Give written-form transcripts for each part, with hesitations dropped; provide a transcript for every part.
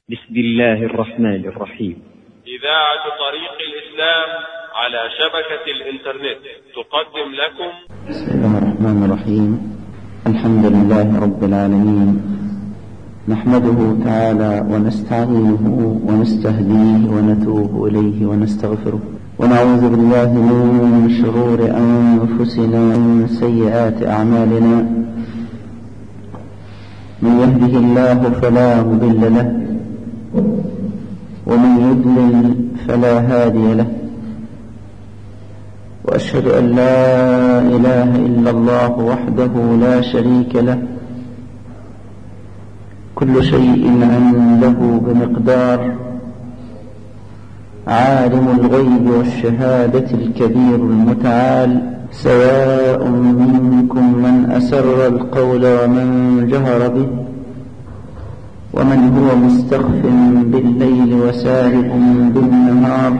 بسم الله الرحمن الرحيم. إذاعة طريق الإسلام على شبكة الإنترنت تقدم لكم بسم الله الرحمن الرحيم. الحمد لله رب العالمين، نحمده تعالى ونستعينه ونستهديه ونتوب إليه ونستغفره، ونعوذ بالله من شرور أنفسنا ومن سيئات أعمالنا. من يهده الله فلا مضل له، ومن يضلل فلا هادي له، وأشهد أن لا إله إلا الله وحده لا شريك له، كل شيء عنده بمقدار، عالم الغيب والشهادة الكبير المتعال، سواء منكم من أسر القول ومن جهر به، ومن هو مستخف بالليل وسارب بالنهار،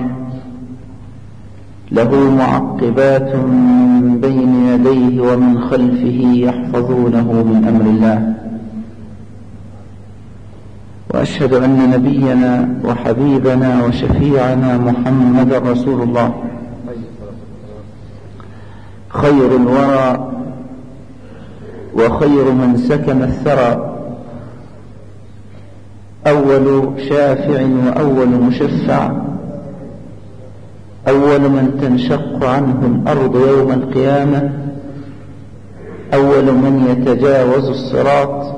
له معقبات من بين يديه ومن خلفه يحفظونه من أمر الله. وأشهد أن نبينا وحبيبنا وشفيعنا محمد رسول الله، خير الورى وخير من سكن الثرى، أول شافع وأول مشفع، أول من تنشق عنه الأرض يوم القيامة، أول من يتجاوز الصراط،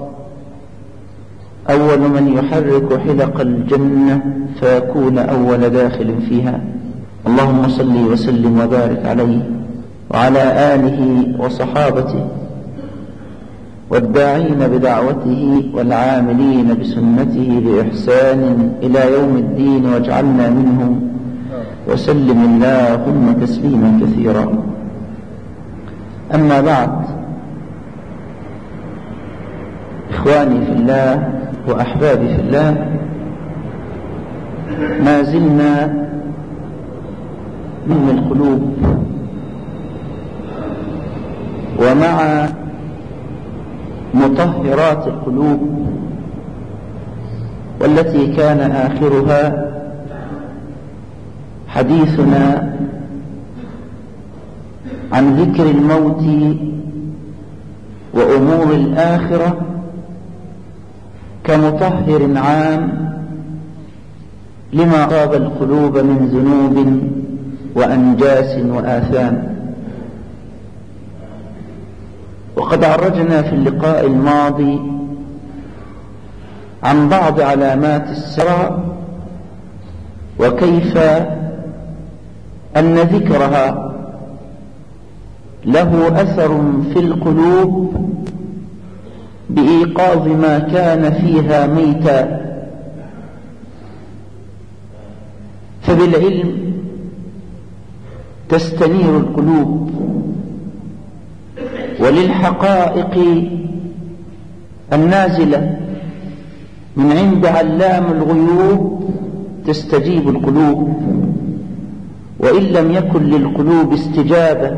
أول من يحرك حلق الجنة فيكون أول داخل فيها. اللهم صل وسلم وبارك عليه وعلى آله وصحابته والداعين بدعوته والعاملين بسنته بإحسان إلى يوم الدين، واجعلنا منهم، وسلم اللهم تسليما كثيرا. أما بعد، إخواني في الله وأحبابي في الله، ما زلنا من القلوب ومع مطهرات القلوب، والتي كان آخرها حديثنا عن ذكر الموت وأمور الآخرة كمطهر عام لما أصاب القلوب من ذنوب وأنجاس وآثام. وقد عرجنا في اللقاء الماضي عن بعض علامات السرى، وكيف أن ذكرها له أثر في القلوب بإيقاظ ما كان فيها ميتا. فبالعلم تستنير القلوب، وللحقائق النازلة من عند علام الغيوب تستجيب القلوب. وإن لم يكن للقلوب استجابة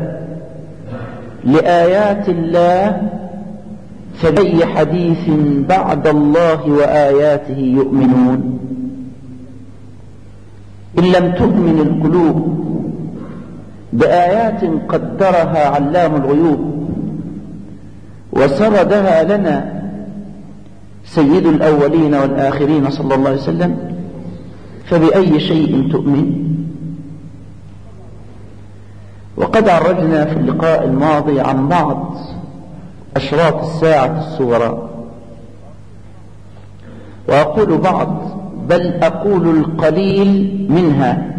لآيات الله، فبأي حديث بعد الله وآياته يؤمنون؟ إن لم تؤمن القلوب بآيات قدرها علام الغيوب وسردها لنا سيد الأولين والآخرين صلى الله عليه وسلم، فبأي شيء تؤمن؟ وقد عرجنا في اللقاء الماضي عن بعض أشراط الساعة الصغرى، وأقول بعض، بل أقول القليل منها،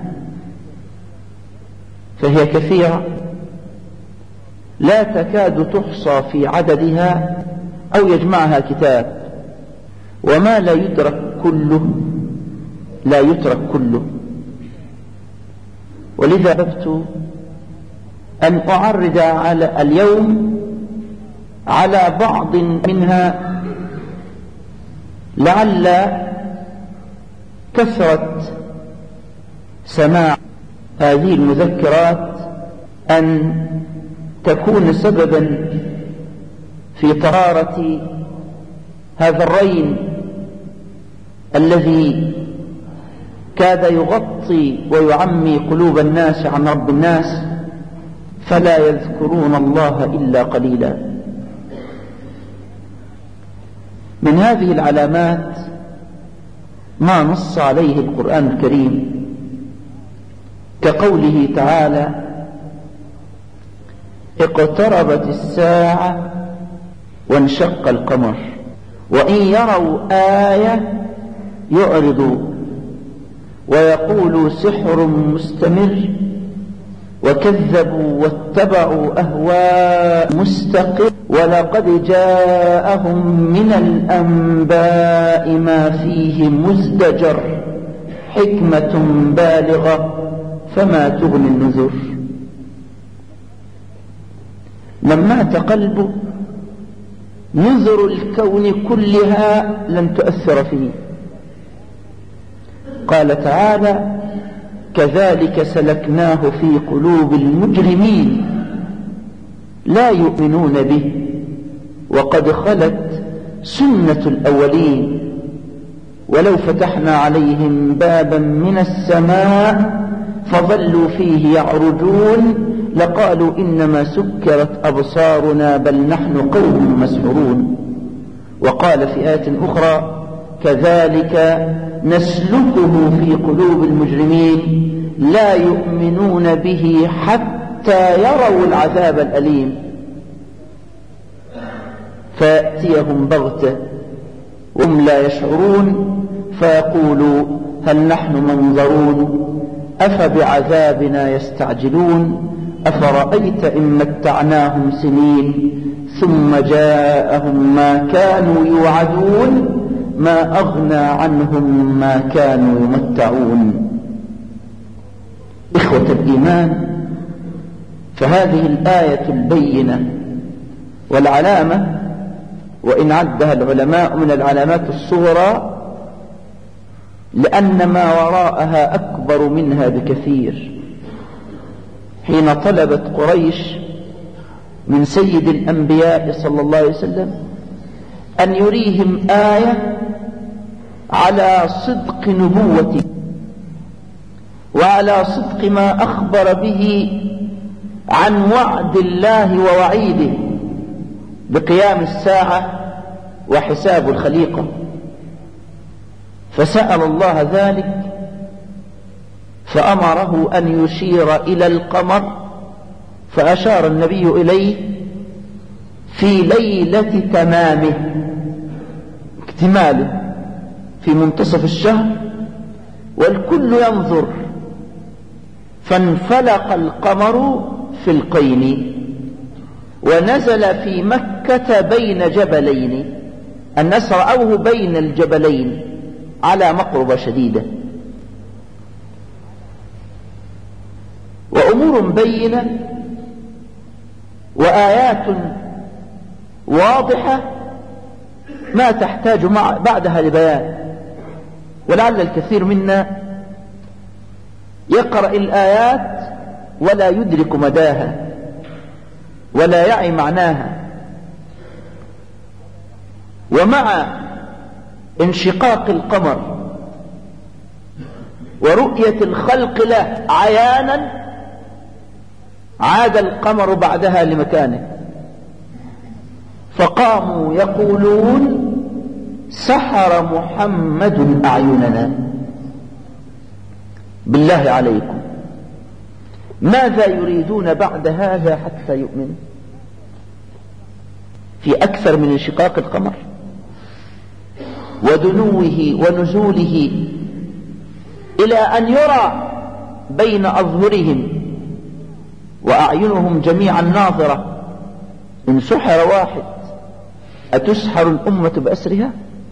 فهي كثيرة لا تكاد تحصى في عددها أو يجمعها كتاب. وما لا يدرك كله لا يترك كله. ولذا أحببت أن أعرض على اليوم على بعض منها، لعل كثرة سماع هذه المذكرات أن تكون سببا في طهارة هذا الرين الذي كاد يغطي ويعمي قلوب الناس عن رب الناس، فلا يذكرون الله إلا قليلا. من هذه العلامات ما نص عليه القرآن الكريم كقوله تعالى: اقتربت الساعة وانشق القمر وإن يروا آية يعرضوا ويقولوا سحر مستمر وكذبوا واتبعوا أهواء مستقر ولقد جاءهم من الأنباء ما فيه مزدجر حكمة بالغة فما تغني النذر. من مات قلبه نذر الكون كلها لن تؤثر فيه. قال تعالى: كذلك سلكناه في قلوب المجرمين لا يؤمنون به وقد خلت سنة الأولين ولو فتحنا عليهم بابا من السماء فظلوا فيه يعرجون لقالوا إنما سكرت أبصارنا بل نحن قوم مسحورون. وقال في آية أخرى: كذلك نسلكه في قلوب المجرمين لا يؤمنون به حتى يروا العذاب الأليم فيأتيهم بغتة وهم لا يشعرون فيقولوا هل نحن منظرون أفبعذابنا يستعجلون أفرأيت إن متعناهم سنين ثم جاءهم ما كانوا يوعدون ما أغنى عنهم ما كانوا يمتعون. إخوة الإيمان، فهذه الآية البينة والعلامة، وإن عدها العلماء من العلامات الصغرى لأن ما وراءها أكبر منها بكثير، حين طلبت قريش من سيد الأنبياء صلى الله عليه وسلم أن يريهم آية على صدق نبوته وعلى صدق ما أخبر به عن وعد الله ووعيده بقيام الساعة وحساب الخليقة، فسأل الله ذلك فأمره أن يشير إلى القمر فأشار النبي إليه في ليلة تمامه اكتماله في منتصف الشهر والكل ينظر، فانفلق القمر فلقين ونزل في مكة بين جبلين، الناس رأوه بين الجبلين على مقربة شديدة. وأمور بينة وآيات واضحة ما تحتاج بعدها لبيان، ولعل الكثير منا يقرأ الآيات ولا يدرك مداها ولا يعي معناها. ومع انشقاق القمر ورؤية الخلق له عيانا عاد القمر بعدها لمكانه، فقاموا يقولون سحر محمد أعيننا. بالله عليكم ماذا يريدون بعد هذا حتى يؤمنوا؟ في أكثر من انشقاق القمر ودنوه ونزوله إلى أن يرى بين أظهرهم وأعينهم جميعا ناظرة. إن سحر واحد أتسحر الأمة بأسرها؟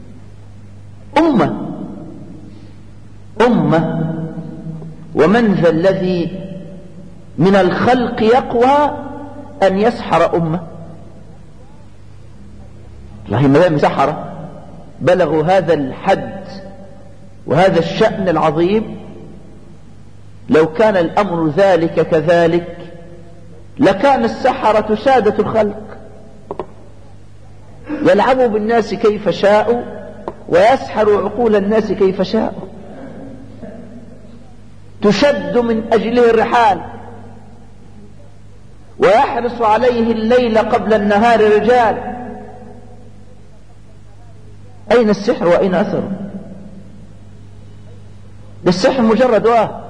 أمة ومن ذا الذي من الخلق يقوى أن يسحر أمة؟ الله مدام سحرة بلغوا هذا الحد وهذا الشأن العظيم، لو كان الأمر ذلك كذلك لكان السحرة سادة الخلق يلعبوا بالناس كيف شاءوا ويسحر عقول الناس كيف شاء، تشد من أجله الرحال، ويحرص عليه الليل قبل النهار رجال. أين السحر وأين أثره؟ السحر مجرد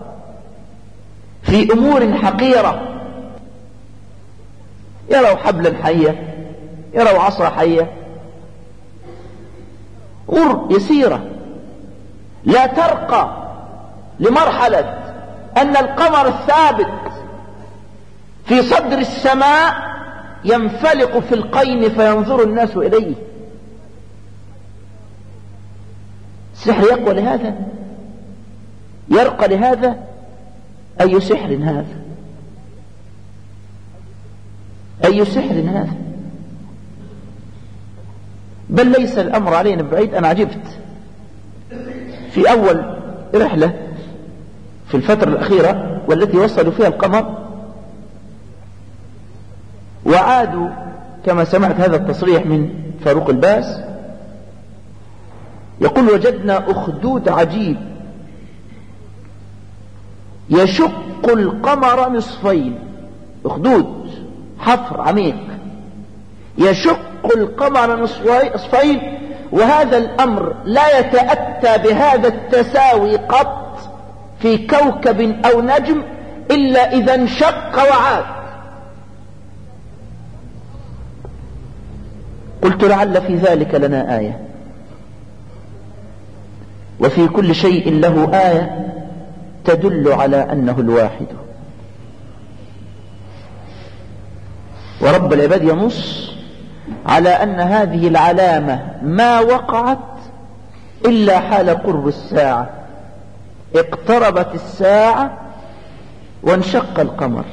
في أمور حقيرة، يروا حبلا حية، يروا عصا حية، أمور يسيرة لا ترقى لمرحلة أن القمر الثابت في صدر السماء ينفلق في القين فينظر الناس إليه. السحر يقوى لهذا؟ يرقى لهذا؟ أي سحر هذا؟ أي سحر هذا؟ بل ليس الأمر علينا بعيد. أنا عجبت في أول رحلة في الفترة الأخيرة والتي وصلوا فيها القمر وعادوا، كما سمعت هذا التصريح من فاروق الباس، يقول: وجدنا أخدود عجيب يشق القمر نصفين. أخدود، حفر عميق يشق القمر نصفين، وهذا الأمر لا يتأتى بهذا التساوي قط في كوكب أو نجم إلا إذا انشق وعاد. قلت: لعل في ذلك لنا آية، وفي كل شيء له آية تدل على أنه الواحد. ورب العباد ينص على أن هذه العلامة ما وقعت إلا حال قرب الساعة. اقتربت الساعة وانشق القمر،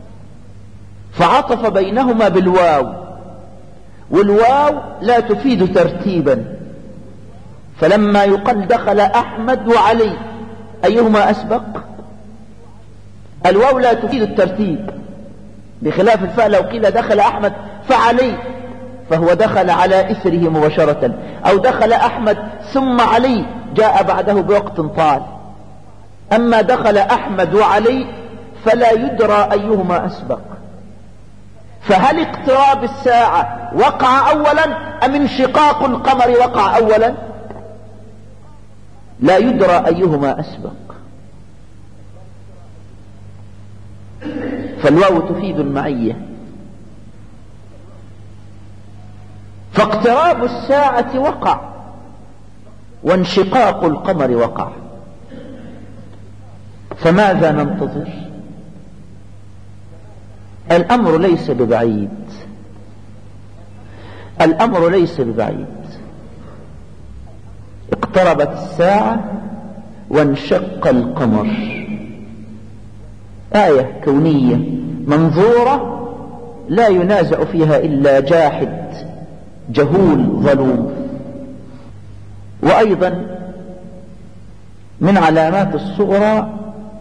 فعطف بينهما بالواو، والواو لا تفيد ترتيبا، فلما يقال دخل أحمد وعلي أيهما أسبق؟ الواو لا تفيد الترتيب، بخلاف الفاء لو قيل دخل أحمد فعلي فهو دخل على إثره مباشرة، أو دخل أحمد ثم علي جاء بعده بوقت طال. أما دخل أحمد وعلي فلا يدرى أيهما أسبق. فهل اقتراب الساعة وقع أولا أم انشقاق القمر وقع أولا؟ لا يدرى أيهما أسبق. فالواو تفيد المعية. فاقتراب الساعة وقع وانشقاق القمر وقع، فماذا ننتظر؟ الأمر ليس ببعيد، الأمر ليس ببعيد. اقتربت الساعة وانشق القمر، آية كونية منظورة لا ينازع فيها إلا جاحد جهول ظلوم. وأيضا من علامات الصغرى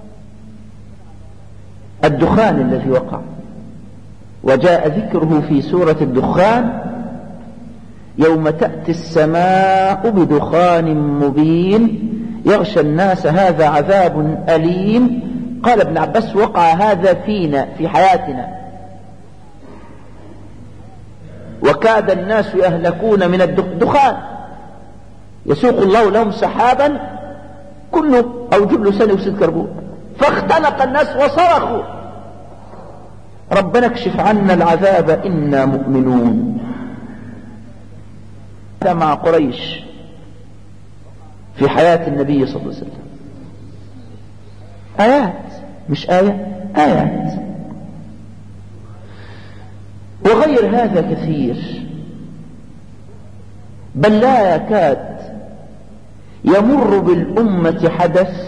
الدخان الذي وقع، وجاء ذكره في سورة الدخان: يوم تأتي السماء بدخان مبين يغشى الناس هذا عذاب أليم. قال ابن عباس: وقع هذا فينا في حياتنا، وكاد الناس يهلكون من الدخان. يسوق الله لهم سحابا كله أو جبل ثاني أكسيد كربون، فاختنق الناس وصرخوا: ربنا اكشف عنا العذاب إنا مؤمنون. هذا مع قريش في حياة النبي صلى الله عليه وسلم. آيات، مش آية، آيات. وغير هذا كثير، بل لا يكاد يمر بالأمة حدث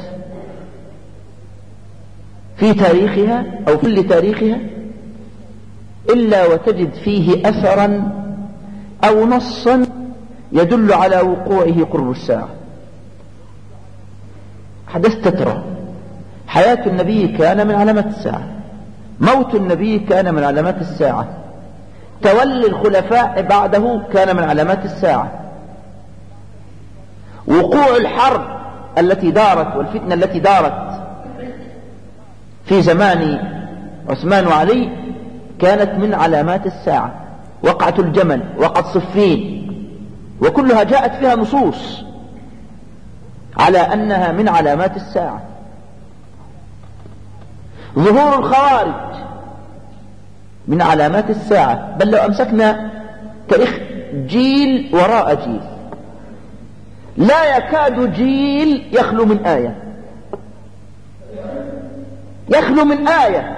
في تاريخها أو في كل تاريخها إلا وتجد فيه أثرا أو نصا يدل على وقوعه قرب الساعة. حدث تترى. حياة النبي كان من علامات الساعة، موت النبي كان من علامات الساعة، تولي الخلفاء بعده كان من علامات الساعة. وقوع الحرب التي دارت والفتنة التي دارت في زمان عثمان وعلي كانت من علامات الساعة. وقعة الجمل، وقعة صفين، وكلها جاءت فيها نصوص على أنها من علامات الساعة. ظهور الخوارج من علامات الساعة، بل لو أمسكنا تاريخ جيل وراء جيل لا يكاد جيل يخلو من آية، يخلو من آية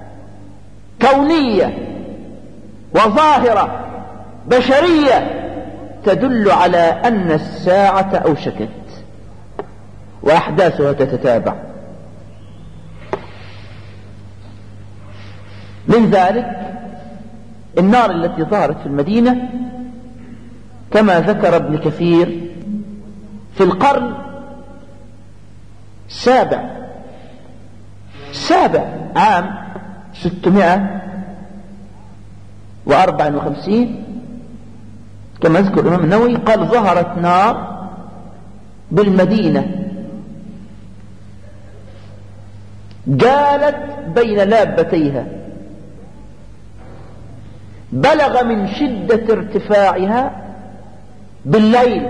كونية وظاهرة بشرية تدل على أن الساعة أوشكت وأحداثها تتتابع. من ذلك النار التي ظهرت في المدينة كما ذكر ابن كثير في القرن السابع عام 654 كما يذكر الإمام النووي، قال ظهرت نار بالمدينة جالت بين لابتيها، بلغ من شدة ارتفاعها بالليل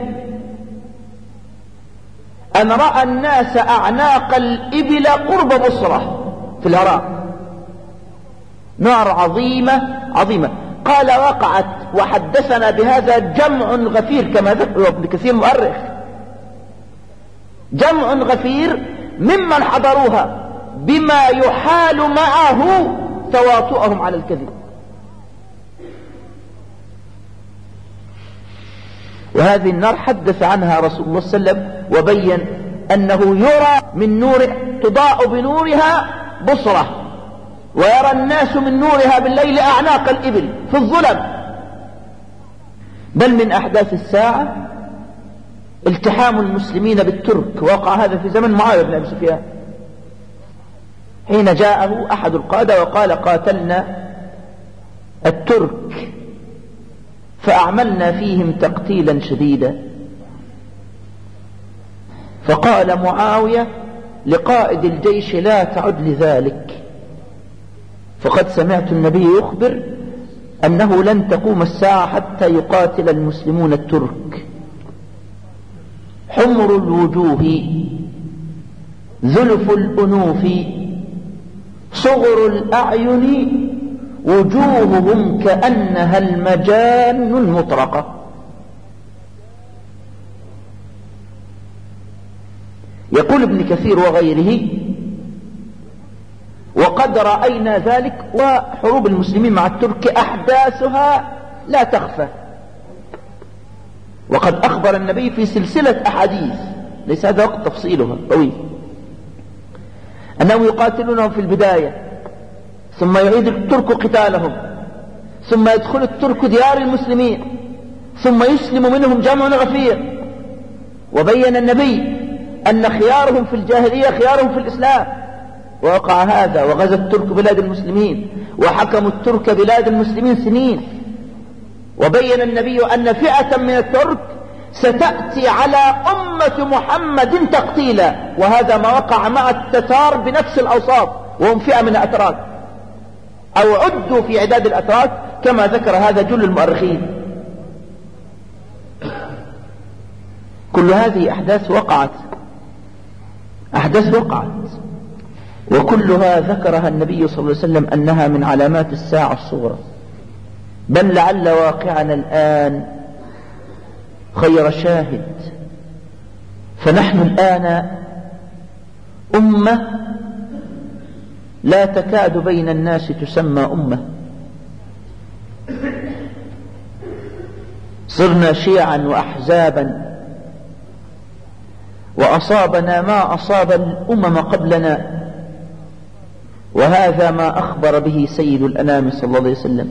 أن رأى الناس أعناق الإبل قرب بصرة في العراق. نار عظيمة. قال وقعت، وحدثنا بهذا جمع غفير كما ذكر ابن كثير مؤرخ، جمع غفير ممن حضروها بما يحال معه تواطؤهم على الكذب. وهذه النار حدث عنها رسول الله صلى الله عليه وسلم وبين أنه يرى من نور تضاء بنورها بصرة، ويرى الناس من نورها بالليل أعناق الإبل في الظلم. بل من أحداث الساعة التحام المسلمين بالترك، وقع هذا في زمن معاوية بن أبي سفيان حين جاءه أحد القادة وقال قاتلنا الترك فأعملنا فيهم تقتيلا شديدا. فقال معاوية لقائد الجيش لا تعد لذلك، فقد سمعت النبي يخبر أنه لن تقوم الساعة حتى يقاتل المسلمون الترك، حمر الوجوه ذلف الأنوف صغر الأعين وجوههم كأنها المجان المطرقة. يقول ابن كثير وغيره وقد رأينا ذلك، وحروب المسلمين مع الترك أحداثها لا تخفى، وقد أخبر النبي في سلسلة أحاديث ليس هذا وقت تفصيلها طويل أنهم يقاتلونهم في البداية، ثم يعيد الترك قتالهم، ثم يدخل الترك ديار المسلمين، ثم يسلم منهم جمع غفير. وبين النبي أن خيارهم في الجاهلية خيارهم في الإسلام، ووقع هذا، وغزا الترك بلاد المسلمين وحكموا الترك بلاد المسلمين سنين. وبين النبي أن فئة من الترك ستأتي على أمة محمد تقتيلا، وهذا ما وقع مع التتار بنفس الأوصاف، وهم فئة من الأتراك أو عدوا في عداد الأتراك كما ذكر هذا جل المؤرخين. كل هذه أحداث وقعت، وكلها ذكرها النبي صلى الله عليه وسلم أنها من علامات الساعة الصغرى. بل لعل واقعنا الآن خير شاهد، فنحن الآن أمة لا تكاد بين الناس تسمى أمة، صرنا شيعا وأحزابا، وأصابنا ما أصاب الأمم قبلنا، وهذا ما أخبر به سيد الأنام صلى الله عليه وسلم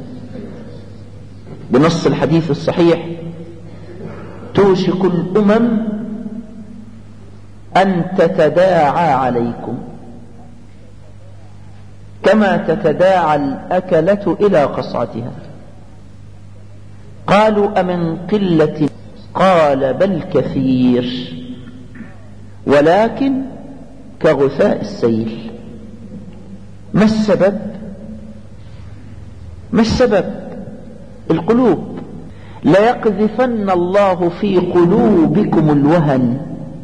بنص الحديث الصحيح: توشك الأمم أن تتداعى عليكم كما تتداعى الأكلة إلى قصعتها. قالوا أمن قلة؟ قال بل كثير. ولكن كغثاء السيل. ما السبب؟ ما السبب؟ القلوب. ليقذفن الله في قلوبكم الوهن.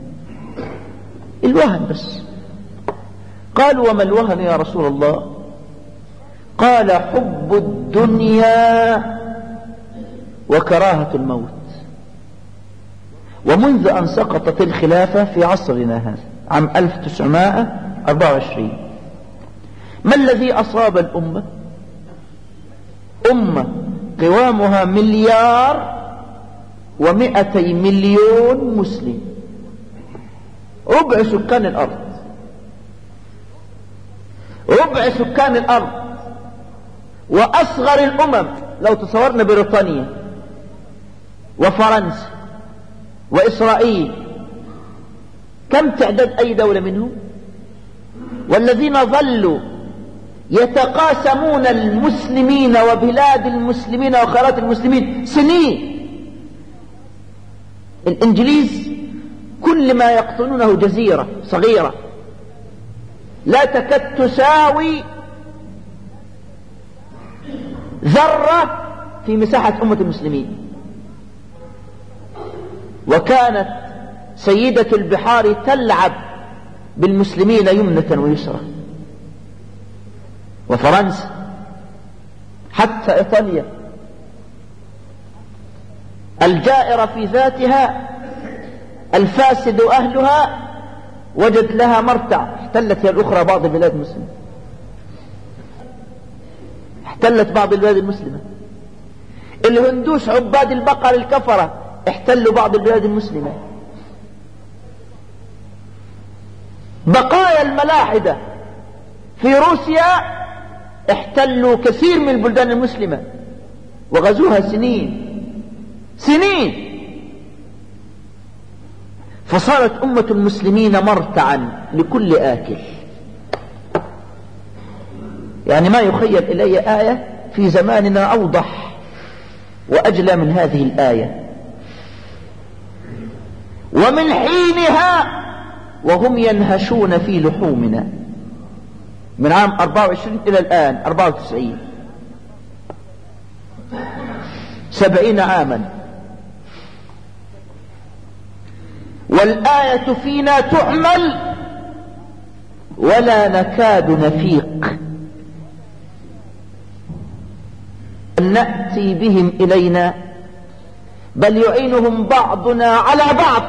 الوهن بس. قالوا وما الوهن يا رسول الله؟ قال حب الدنيا وكراهة الموت. ومنذ أن سقطت الخلافة في عصرنا هذا عام 1924 ما الذي أصاب الأمة؟ أمة قوامها 1,200,000,000 مسلم، ربع سكان الأرض، ربع سكان الأرض. وأصغر الأمم لو تصورنا بريطانيا وفرنسا وإسرائيل، كم تعداد أي دولة منهم؟ والذين ظلوا يتقاسمون المسلمين وبلاد المسلمين وخيرات المسلمين سنين. الإنجليز كل ما يقطنونه جزيرة صغيرة لا تكاد تساوي ذرة في مساحة أمة المسلمين. وكانت سيدة البحار تلعب بالمسلمين يمنة ويسرى. وفرنسا حتى إيطاليا الجائرة في ذاتها الفاسد أهلها وجد لها مرتع. احتلت هي الأخرى بعض البلاد المسلمة، احتلت بعض البلاد المسلمة. الهندوس عباد البقر الكفرة احتلوا بعض البلاد المسلمة. بقايا الملاحدة في روسيا احتلوا كثير من البلدان المسلمة وغزوها سنين سنين. فصارت أمة المسلمين مرتعا لكل آكل. يعني ما يخيل إلي آية في زماننا أوضح وأجلى من هذه الآية. ومن حينها وهم ينهشون في لحومنا، من عام 24 إلى الآن 94 70 عاما. والآية فينا تعمل ولا نكاد نفيق أن نأتي بهم إلينا، بل يعينهم بعضنا على بعض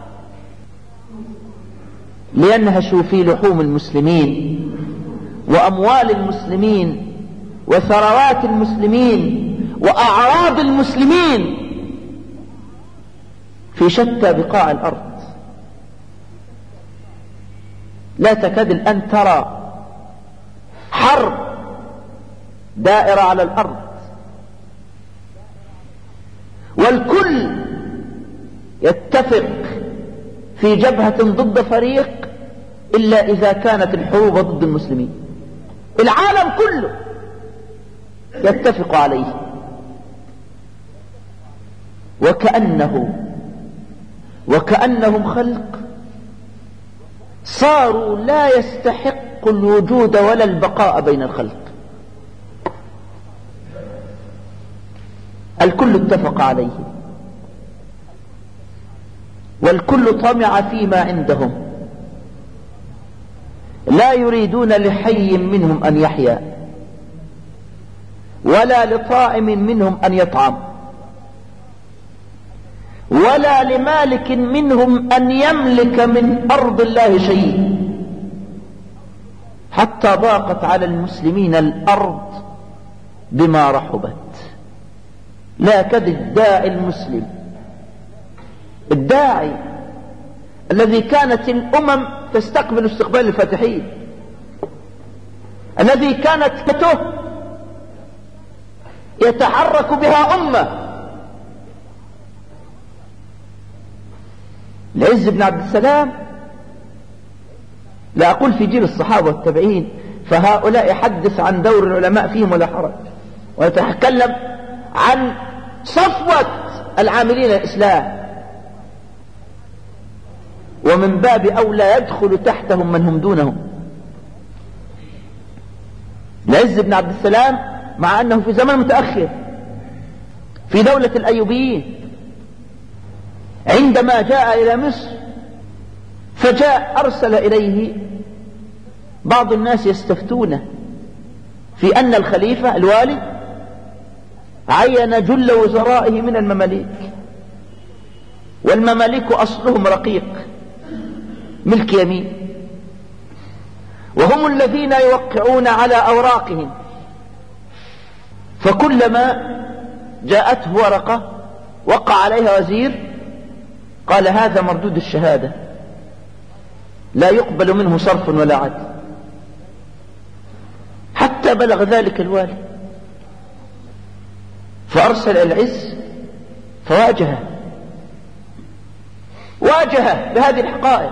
لينهشوا في لحوم المسلمين وأموال المسلمين وثروات المسلمين وأعراض المسلمين في شتى بقاع الأرض. لا تكاد الآن ترى حرب دائرة على الأرض والكل يتفق في جبهة ضد فريق إلا إذا كانت الحروب ضد المسلمين. العالم كله يتفق عليه. وكأنهم خلق صاروا لا يستحق الوجود ولا البقاء بين الخلق. الكل اتفق عليه والكل طمع فيما عندهم، لا يريدون لحي منهم أن يحيا ولا لطائم منهم أن يطعم ولا لمالك منهم أن يملك من أرض الله شيء. حتى ضاقت على المسلمين الأرض بما رحبت. لا يكاد الداعي المسلم، الداعي الذي كانت الأمم تستقبل استقبال الفاتحين، الذي كانت كته يتحرك بها أمة، العز بن عبد السلام، لا أقول في جيل الصحابة والتابعين، فهؤلاء يحدث عن دور العلماء فيهم ولا حرج، ويتكلم عن صفوة العاملين الإسلام. ومن باب أولى يدخل تحتهم من هم دونهم. العز بن عبد السلام مع أنه في زمن متأخر في دولة الأيوبيين، عندما جاء إلى مصر فجاء أرسل إليه بعض الناس يستفتونه في أن الخليفة الوالي عين جل وزرائه من المماليك، والمماليك أصلهم رقيق ملك يمين، وهم الذين يوقعون على أوراقهم، فكلما جاءته ورقة وقع عليها وزير قال هذا مردود الشهادة لا يقبل منه صرف ولا عدل، حتى بلغ ذلك الوالي، فأرسل العز فواجهه بهذه الحقائق،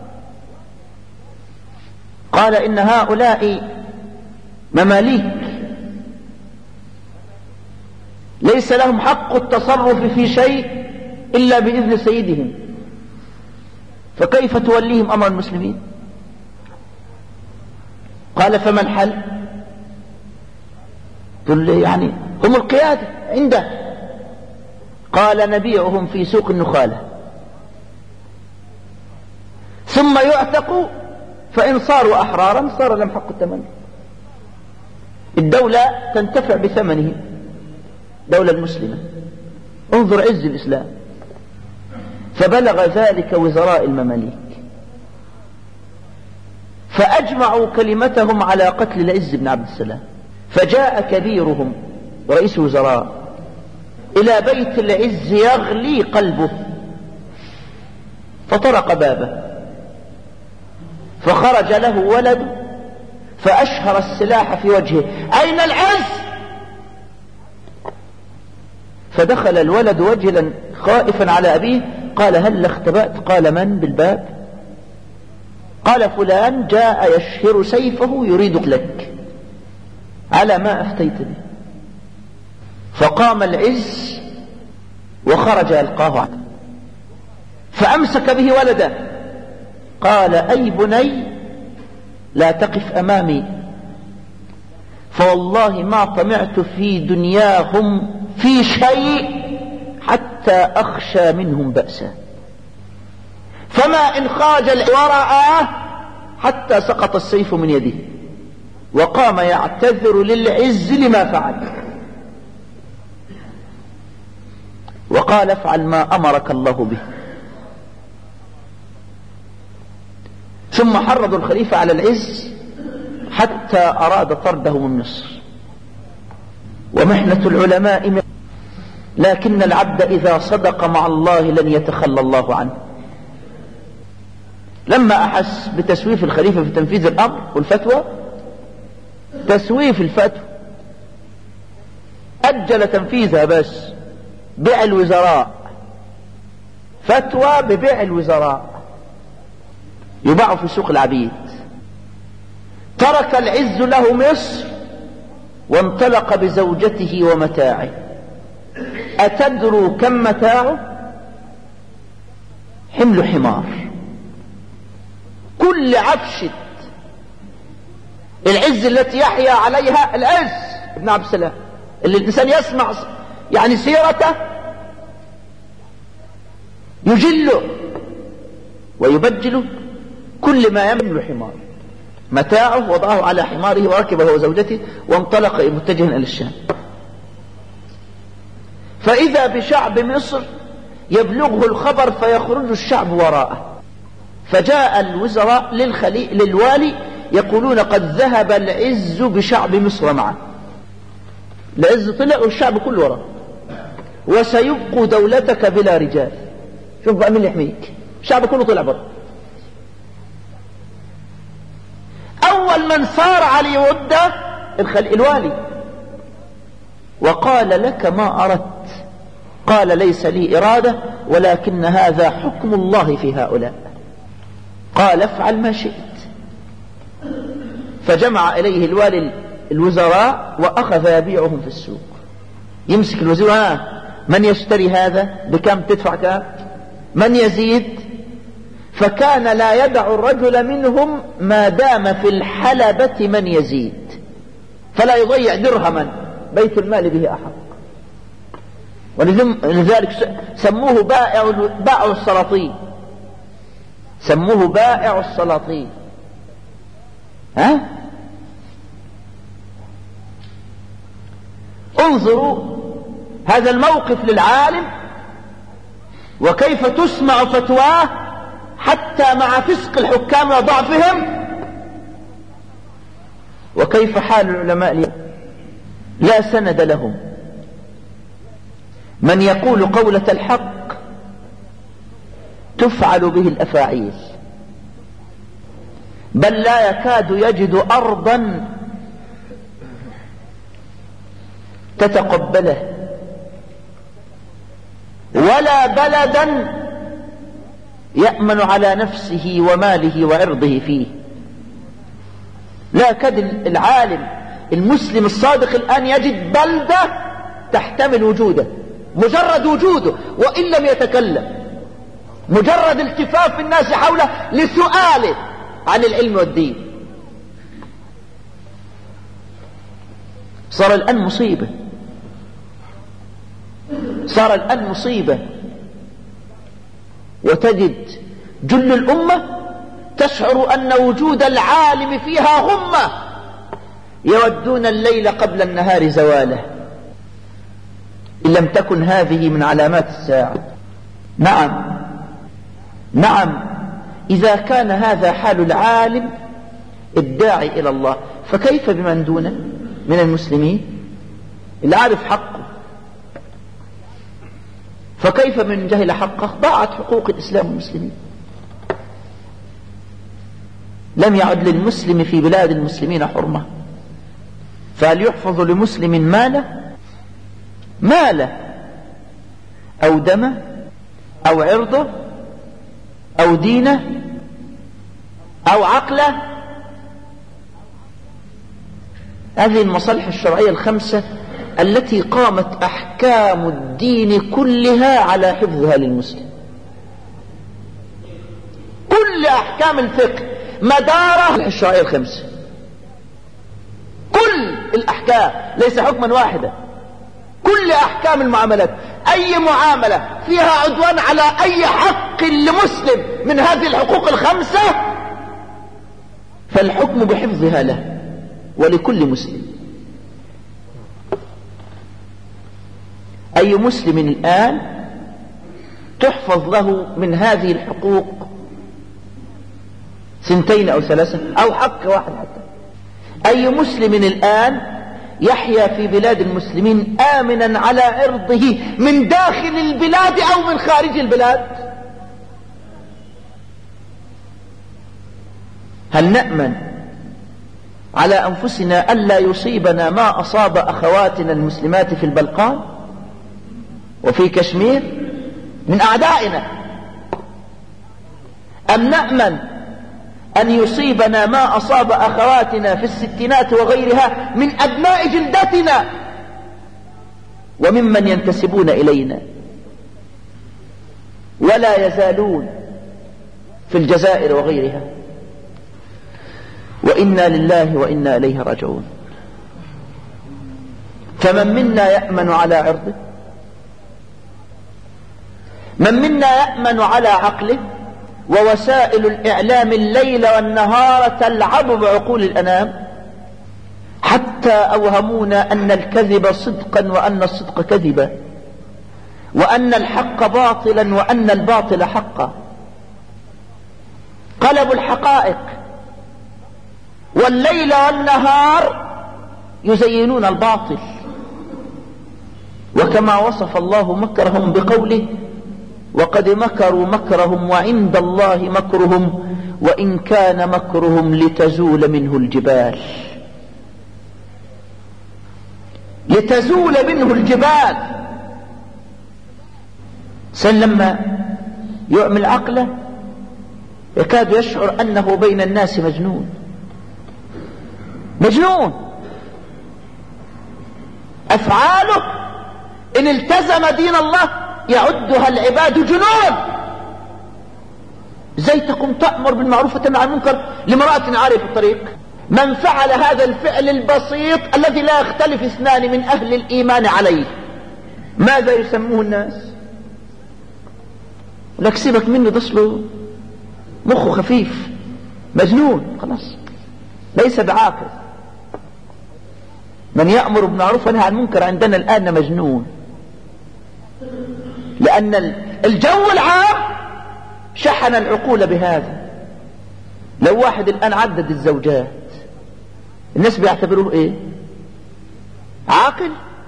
قال إن هؤلاء مماليك ليس لهم حق التصرف في شيء إلا بإذن سيدهم، فكيف توليهم أمر المسلمين؟ قال فما الحل؟ قل يعني هم القيادة عنده. قال نبيعهم في سوق النخالة ثم يعتقوا، فإن صاروا أحرارا صار لهم حق الثمن، الدولة تنتفع بثمنه، دولة المسلمة. انظر عز الإسلام. فبلغ ذلك وزراء المماليك فأجمعوا كلمتهم على قتل العز بن عبد السلام، فجاء كبيرهم رئيس وزراء إلى بيت العز يغلي قلبه، فطرق بابه فخرج له ولد فأشهر السلاح في وجهه أين العز؟ فدخل الولد وجلا خائفا على أبيه، قال هل اختبأت؟ قال من بالباب؟ قال فلان جاء يشهر سيفه يريد قتلك على ما أفتيت به. فقام العز وخرج يلقاه عنه فأمسك به ولده، قال أي بني لا تقف أمامي، فوالله ما طمعت في دنياهم في شيء حتى أخشى منهم بأسا، فما إن خرج ورعاه حتى سقط السيف من يده، وقام يعتذر للعز لما فعل، وقال افعل ما أمرك الله به. ثم حرضوا الخليفة على العز حتى أراد طرده من مصر. ومحنة العلماء، لكن العبد إذا صدق مع الله لن يتخلى الله عنه. لما أحس بتسويف الخليفة في تنفيذ الأمر والفتوى، تسويف الفتوى، أجل تنفيذها، بس بيع الوزراء، فتوى ببيع الوزراء يباع في سوق العبيد. ترك العز له مصر وانطلق بزوجته ومتاعه. أتدروا كم متاعه؟ حمل حمار. كل عفشة العز التي يحيا عليها العز ابن عبد السلام، اللي الإنسان يسمع يعني سيرته يجله ويبجله، كل ما يمل حمار. متاعه وضعه على حماره وركبه هو وزوجته وانطلق متجها إلى الشام. فإذا بشعب مصر يبلغه الخبر فيخرج الشعب وراءه. فجاء الوزراء للوالي يقولون قد ذهب العز بشعب مصر معه. العز طلع والشعب كله وراءه، وسيبقوا دولتك بلا رجال. شوف بقى مين يحميك؟ الشعب كله طلع برا. أول من صار علي وده الوالي، وقال لك ما أردت؟ قال ليس لي إرادة، ولكن هذا حكم الله في هؤلاء. قال افعل ما شئت. فجمع إليه الوالي الوزراء وأخذ يبيعهم في السوق. يمسك الوزير، من يشتري هذا؟ بكم تدفع؟ كم؟ من يزيد؟ فكان لا يدع الرجل منهم ما دام في الحلبة من يزيد، فلا يضيع درهما، بيت المال به أحق. ولذلك سموه بائع السلاطين، سموه بائع السلاطين. انظروا هذا الموقف للعالم وكيف تسمع فتواه حتى مع فسق الحكام وضعفهم، وكيف حال العلماء اليوم لا سند لهم. من يقول قولة الحق تفعل به الأفاعيل، بل لا يكاد يجد أرضا تتقبله ولا بلدا يأمن على نفسه وماله وعرضه فيه. لا يكاد العالم المسلم الصادق الآن يجد بلدة تحتمل وجوده، مجرد وجوده وإن لم يتكلم، مجرد التفاف الناس حوله لسؤاله عن العلم والدين. صار الآن مصيبة، صار الآن مصيبة. وتجد جل الأمة تشعر أن وجود العالم فيها غمة، يودون الليل قبل النهار زواله، إن لم تكن هذه من علامات الساعة. نعم إذا كان هذا حال العالم الداعي إلى الله، فكيف بمن دونه من المسلمين اللي عارف حقه؟ فكيف من جهل حقه؟ ضاعت حقوق الإسلام والمسلمين. لم يعد للمسلم في بلاد المسلمين حرمة، فهل يحفظ لمسلم ماله أو دمه أو عرضه أو دينه أو عقله؟ هذه المصالح الشرعية الخمسة التي قامت أحكام الدين كلها على حفظها للمسلم. كل أحكام الفقه مدارها الشرعية الخمسة، كل الأحكام، ليس حكما واحدا. كل أحكام المعاملات، أي معاملة فيها عدوان على أي حق لمسلم من هذه الحقوق الخمسة فالحكم بحفظها له ولكل مسلم. أي مسلم الآن تحفظ له من هذه الحقوق 2 أو 3 أو حق واحد حتى. أي مسلم الآن يحيا في بلاد المسلمين آمنا على عرضه من داخل البلاد أو من خارج البلاد؟ هل نأمن على أنفسنا ألا يصيبنا ما أصاب أخواتنا المسلمات في البلقان وفي كشمير من أعدائنا؟ أم نأمن أن يصيبنا ما أصاب أخواتنا في الستينات وغيرها من أبناء جلدتنا وممن ينتسبون إلينا ولا يزالون في الجزائر وغيرها؟ وإنا لله وإنا إليه راجعون. فمن منا يأمن على عرضه؟ من منا يأمن على عقله؟ ووسائل الإعلام الليل والنهار تلعب بعقول الأنام حتى أوهمونا أن الكذب صدقا وأن الصدق كذبا، وأن الحق باطلا وأن الباطل حقا. قلبوا الحقائق، والليل والنهار يزينون الباطل. وكما وصف الله مكرهم بقوله: وقد مكروا مكرهم وعند الله مكرهم وإن كان مكرهم لتزول منه الجبال. لتزول منه الجبال. لما يعمل عقله يكاد يشعر أنه بين الناس مجنون. أفعاله إن التزم دين الله يعدها العباد جنون. ازاي تقوم تأمر بالمعروف وتنهى عن المنكر لامرأة عارية في الطريق؟ من فعل هذا الفعل البسيط الذي لا يختلف اثنان من أهل الإيمان عليه ماذا يسموه الناس؟ لك سيبك منه، ده اصله مخه خفيف، مجنون، خلاص ليس بعاقل. من يأمر بالمعروف وينهى عن المنكر عندنا الآن مجنون، لأن الجو العام شحن العقول بهذا. لو واحد الآن عدد الزوجات الناس بيعتبروه ايه؟ عاقل؟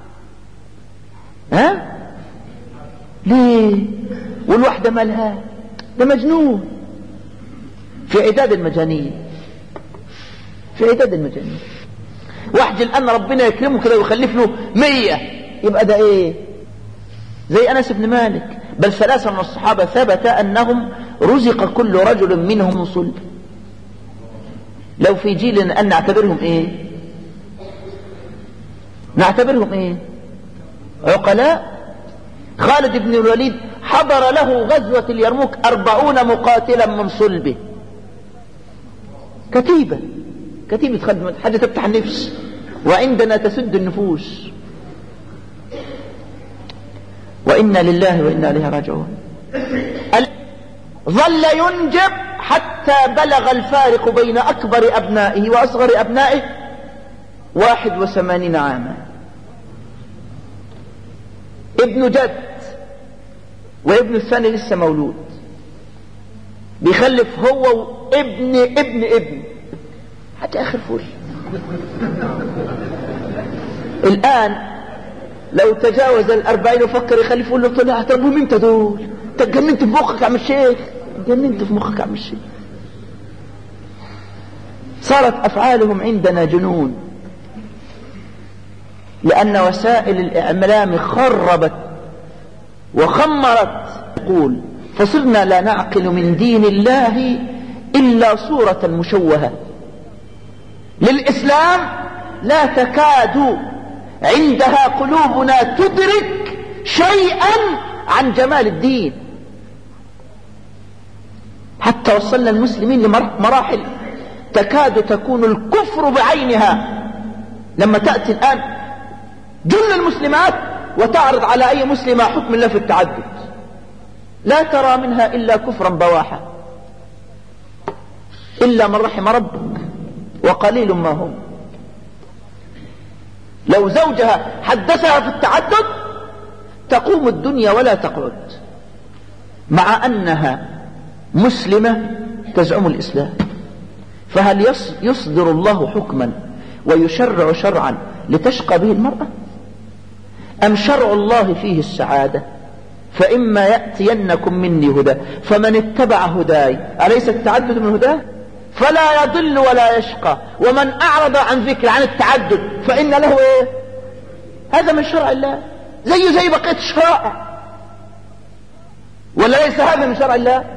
ها؟ ليه؟ والواحدة مالها؟ ده مجنون، في عداد المجانين، في عداد المجانين. واحد الآن ربنا يكرمه كده ويخلف له 100 يبقى ده ايه؟ زي أنس بن مالك. بل 3 من الصحابة ثبت أنهم رزق كل رجل منهم صلب. لو في جيلنا أن نعتبرهم ايه؟ نعتبرهم ايه؟ عقلاء. خالد بن الوليد حضر له غزوة اليرموك 40 مقاتلا من صلبه، كتيبة خدمة، حاجة تفتح النفس، وعندنا تسد النفوس. وإنا لله وإنا إليه راجعون. ظل ينجب حتى بلغ الفارق بين أكبر أبنائه وأصغر أبنائه 81 عاما. ابن جد وابن الثاني لسه مولود، بيخلف هو وابن ابن ابن حتى آخر فول. الآن لو تجاوز 40 وفكر يخلف، يقول له طلع تربوهم انت دول، تجننت في مخك يا عم الشيخ، جننت في مخك يا عم الشيخ. صارت أفعالهم عندنا جنون، لأن وسائل الإعلام خربت وخمرت. يقول فصرنا لا نعقل من دين الله إلا صورة مشوهة للإسلام لا تكاد عندها قلوبنا تدرك شيئا عن جمال الدين. حتى وصلنا المسلمين لمراحل تكاد تكون الكفر بعينها. لما تأتي الآن جل المسلمات وتعرض على أي مسلمة حكم الله في التعدد، لا ترى منها إلا كفرا بواحا، إلا من رحم ربك وقليل ما هم. لو زوجها حدثها في التعدد تقوم الدنيا ولا تقعد، مع أنها مسلمة تزعم الإسلام. فهل يصدر الله حكما ويشرع شرعا لتشقى به المرأة؟ أم شرع الله فيه السعادة؟ فإما يأتينكم مني هدى فمن اتبع هداي، أليس التعدد من هداه؟ فلا يضل ولا يشقى. ومن أعرض عن ذكر عن التعدد فإن له إيه؟ هذا من شرع الله زي بقية الشرائع، ولا ليس هذا من شرع الله؟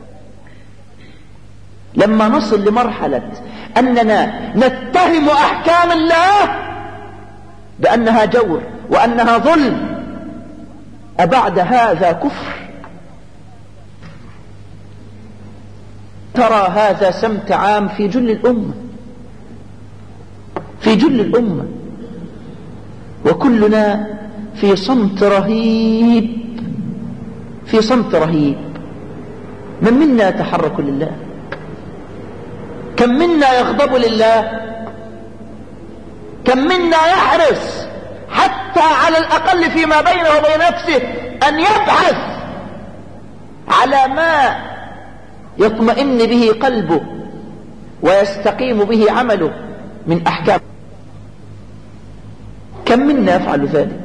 لما نصل لمرحلة أننا نتهم أحكام الله بأنها جور وأنها ظلم، أبعد هذا كفر؟ ترى هذا سمت عام في جل الأمة، في جل الأمة، وكلنا في صمت رهيب، في صمت رهيب. من منا يتحرك لله؟ كم منا يغضب لله؟ كم منا يحرص حتى على الأقل فيما بينه وبين نفسه أن يبحث على ما يطمئن به قلبه ويستقيم به عمله من أحكام؟ كم منا يفعل ذلك؟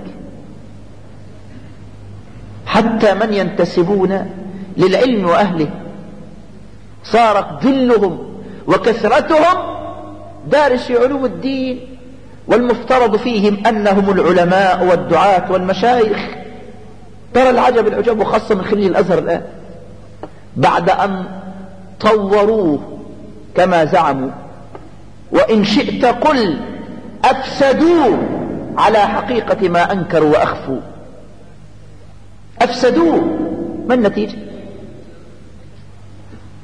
حتى من ينتسبون للعلم وأهله صارت ذلهم وكثرتهم دارسي علوم الدين، والمفترض فيهم أنهم العلماء والدعاة والمشايخ. ترى العجب العجب، وخاصة من خليل الأزهر الآن بعد أن طوروه كما زعموا، وإن شئت قل أفسدوه على حقيقة ما أنكروا وأخفوا. أفسدوه، ما النتيجة؟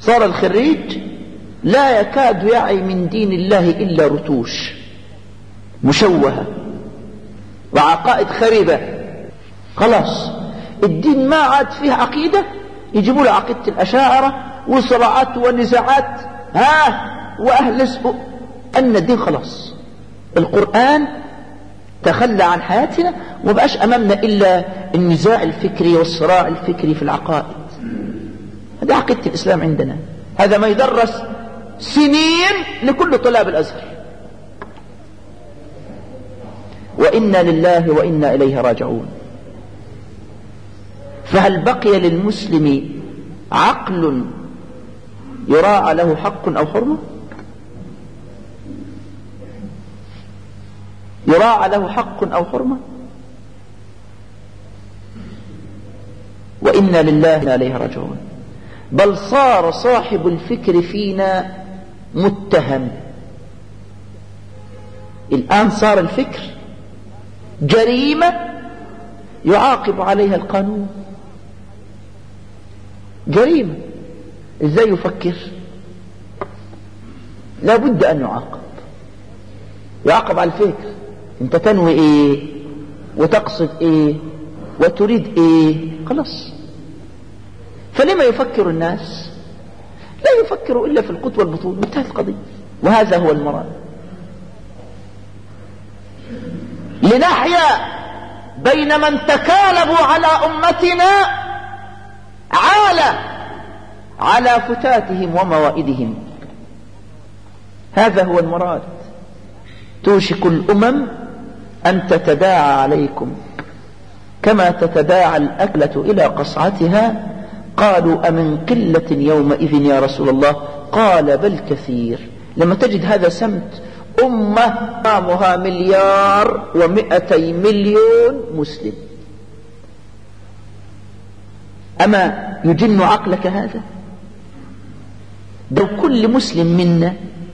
صار الخريج لا يكاد يعي من دين الله إلا رتوش مشوهة وعقائد خريبة. خلاص الدين ما عاد فيه عقيدة، يجيبوا له عقيدة الأشاعرة وصراعات ونزاعات وأهل أن الدين خلاص. القرآن تخلى عن حياتنا ومبقاش أمامنا إلا النزاع الفكري والصراع الفكري في العقائد. هذا عقيدة الإسلام عندنا، هذا ما يدرس سنين لكل طلاب الأزهر. وإنا لله وإنا إليه راجعون. فهل بقي للمسلم عقل يراعى له حق أو حرمة؟ يراعى له حق أو حرمة؟ وإنا لله وإنا إليه راجعون. بل صار صاحب الفكر فينا متهم. الآن صار الفكر جريمة يعاقب عليها القانون. جريمة. ازاي يفكر؟ لا بد أن يعاقب على الفكر. انت تنوي ايه وتقصد ايه وتريد ايه؟ خلاص. فلما يفكر الناس؟ لا يفكروا إلا في القوت والبطون، انتهت القضية. وهذا هو المراد. لنحيا بين من تكالبوا على أمتنا على فتاتهم وموائدهم. هذا هو المراد. توشك الأمم أن تتداعى عليكم كما تتداعى الأكلة إلى قصعتها. قالوا أمن قلة يومئذ يا رسول الله؟ قال بل كثير. لما تجد هذا سمت أمة أمامها 1,200,000,000 مسلم، أما يجن عقلك هذا؟ لو كل مسلم منا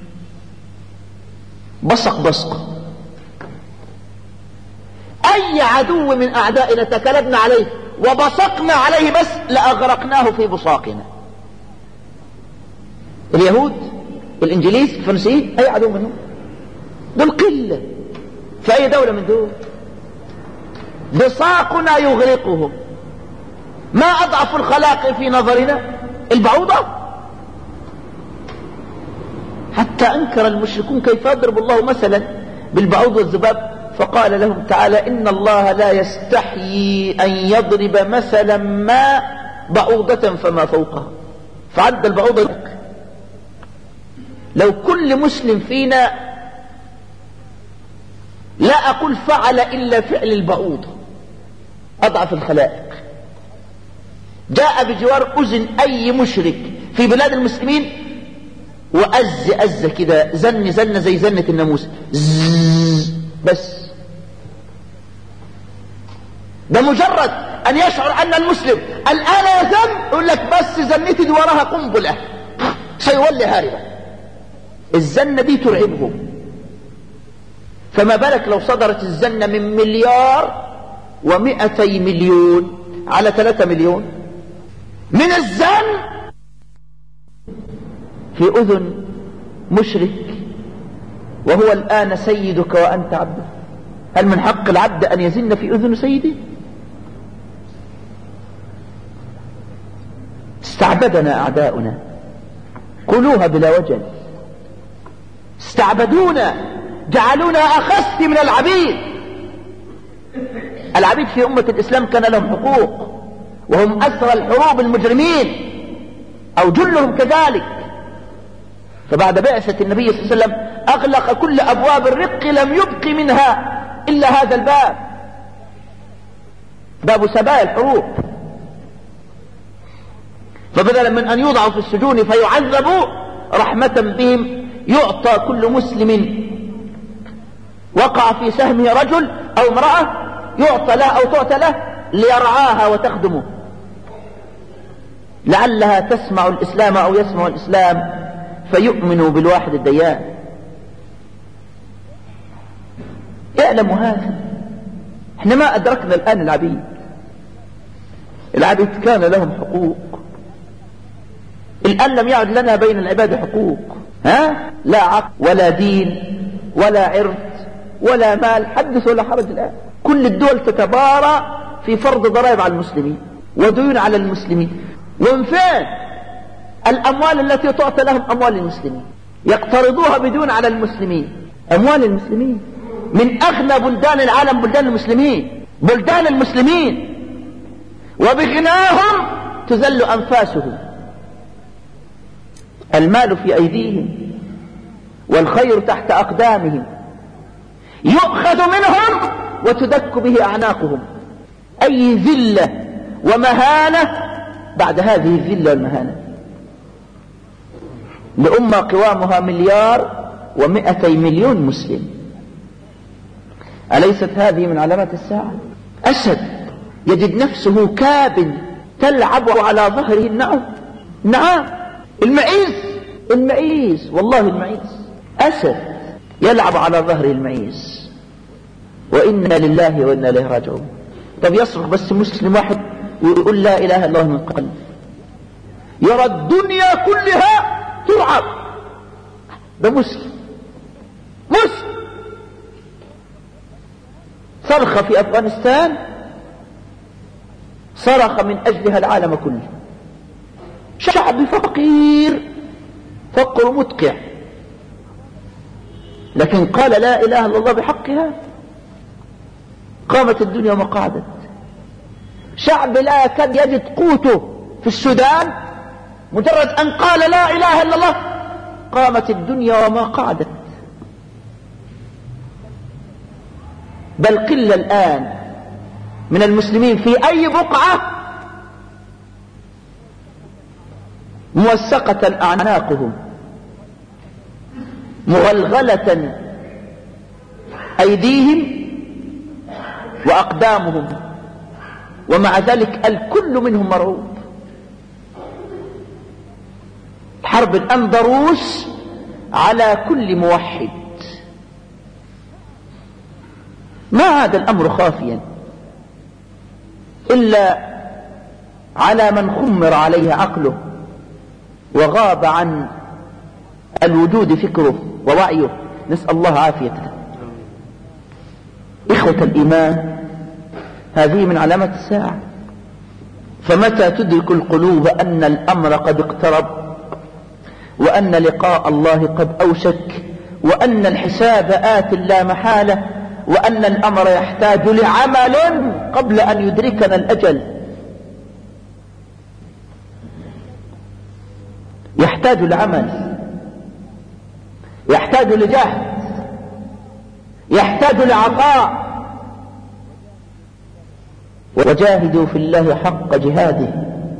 بصق أي عدو من أعدائنا تكلبنا عليه وبصقنا عليه بس لأغرقناه في بصاقنا. اليهود، الإنجليز، الفرنسيين، أي عدو منهم؟ دول قلة في أي دولة من دول. بصاقنا يغرقهم. ما أضعف الخلاق في نظرنا؟ البعوضة. حتى أنكر المشركون كيف يضرب الله مثلا بالبعوض والذباب، فقال لهم تعالى إن الله لا يستحيي أن يضرب مثلا ما بعوضة فما فوقها، فعد البعوضة. لو كل مسلم فينا، لا أقول فعل إلا فعل البعوضة أضعف الخلائق، جاء بجوار أذن أي مشرك في بلاد المسلمين وأز كده، زن زي زنة الناموس، بس بمجرد أن يشعر أن المسلم الآن يزن يقول لك بس زنتي دي وراها قنبلة سيولي هاربا. الزنة دي ترعبهم، فما بالك لو صدرت الزنة من 1,200,000,000 على 3 مليون من الزن في أذن مشرك وهو الآن سيدك وأنت عبده. هل من حق العبد أن يزن في أذن سيده؟ استعبدنا أعداؤنا، قلوها بلا وجل. استعبدونا، جعلونا أخس من العبيد. العبيد في أمة الإسلام كان لهم حقوق، وهم أسرى الحروب المجرمين أو جلهم كذلك. فبعد بعثة النبي صلى الله عليه وسلم أغلق كل أبواب الرق، لم يبق منها إلا هذا الباب، باب سبايا الحروب. فبدلا من أن يوضعوا في السجون فيعذبوا رحمة بهم، يعطى كل مسلم وقع في سهمه رجل أو امرأة يعطى له أو تعطى له ليرعاها وتخدمه، لعلها تسمع الإسلام أو يسمع الإسلام فيؤمنوا بالواحد الديان. اعلموا هذا. احنا ما أدركنا الآن العبيد كان لهم حقوق. الآن لم يعد لنا بين العباد حقوق، لا عقل ولا دين ولا عرض ولا مال، حدث ولا حرج. الآن كل الدول تتبارى في فرض ضرائب على المسلمين وديون على المسلمين. ومن فين الأموال التي تعطى لهم؟ أموال المسلمين، يقترضوها بدون على المسلمين، أموال المسلمين. من أغنى بلدان العالم بلدان المسلمين، بلدان المسلمين، وبغناهم تذل أنفاسهم. المال في أيديهم والخير تحت أقدامهم، يؤخذ منهم وتدك به أعناقهم. أي ذلة ومهانة بعد هذه الذلة والمهانة لأمة قوامها 1,200,000,000 مسلم. أليست هذه من علامات الساعة؟ أسد يجد نفسه كاب تلعب على ظهره النعم. نعم، المعيز والله المعيز، أسد يلعب على ظهره المعيز. وإنا لله وإنا إليه راجعون. طب يصرخ بس مسلم واحد ويقول لا إله إلا الله من قلب، يرى الدنيا كلها ترعب. ده مسلم صرخ في أفغانستان، صرخ من أجلها العالم كله. شعب فقير فقر مدقع، لكن قال لا إله إلا الله بحقها، قامت الدنيا وما قعدت. شعب لا يكاد يجد قوته في السودان، مجرد أن قال لا إله إلا الله قامت الدنيا وما قعدت. بل قل الآن من المسلمين في أي بقعة موثقة أعناقهم، مغلغلة أيديهم وأقدامهم، ومع ذلك الكل منهم مرعوب. حرب الأندروس على كل موحد. ما هذا الأمر خافيا إلا على من خمر عليه عقله وغاب عن الوجود فكره ووعيه، نسأل الله عافيته. إخوة الإيمان، هذه من علامات الساعة. فمتى تدرك القلوب أن الأمر قد اقترب، وأن لقاء الله قد أوشك، وأن الحساب آت لا محالة، وأن الأمر يحتاج لعمل قبل أن يدركنا الأجل، يحتاج لعمل، يحتاج لجهد، يحتاج لعطاء. وجاهدوا في الله حق جهاده،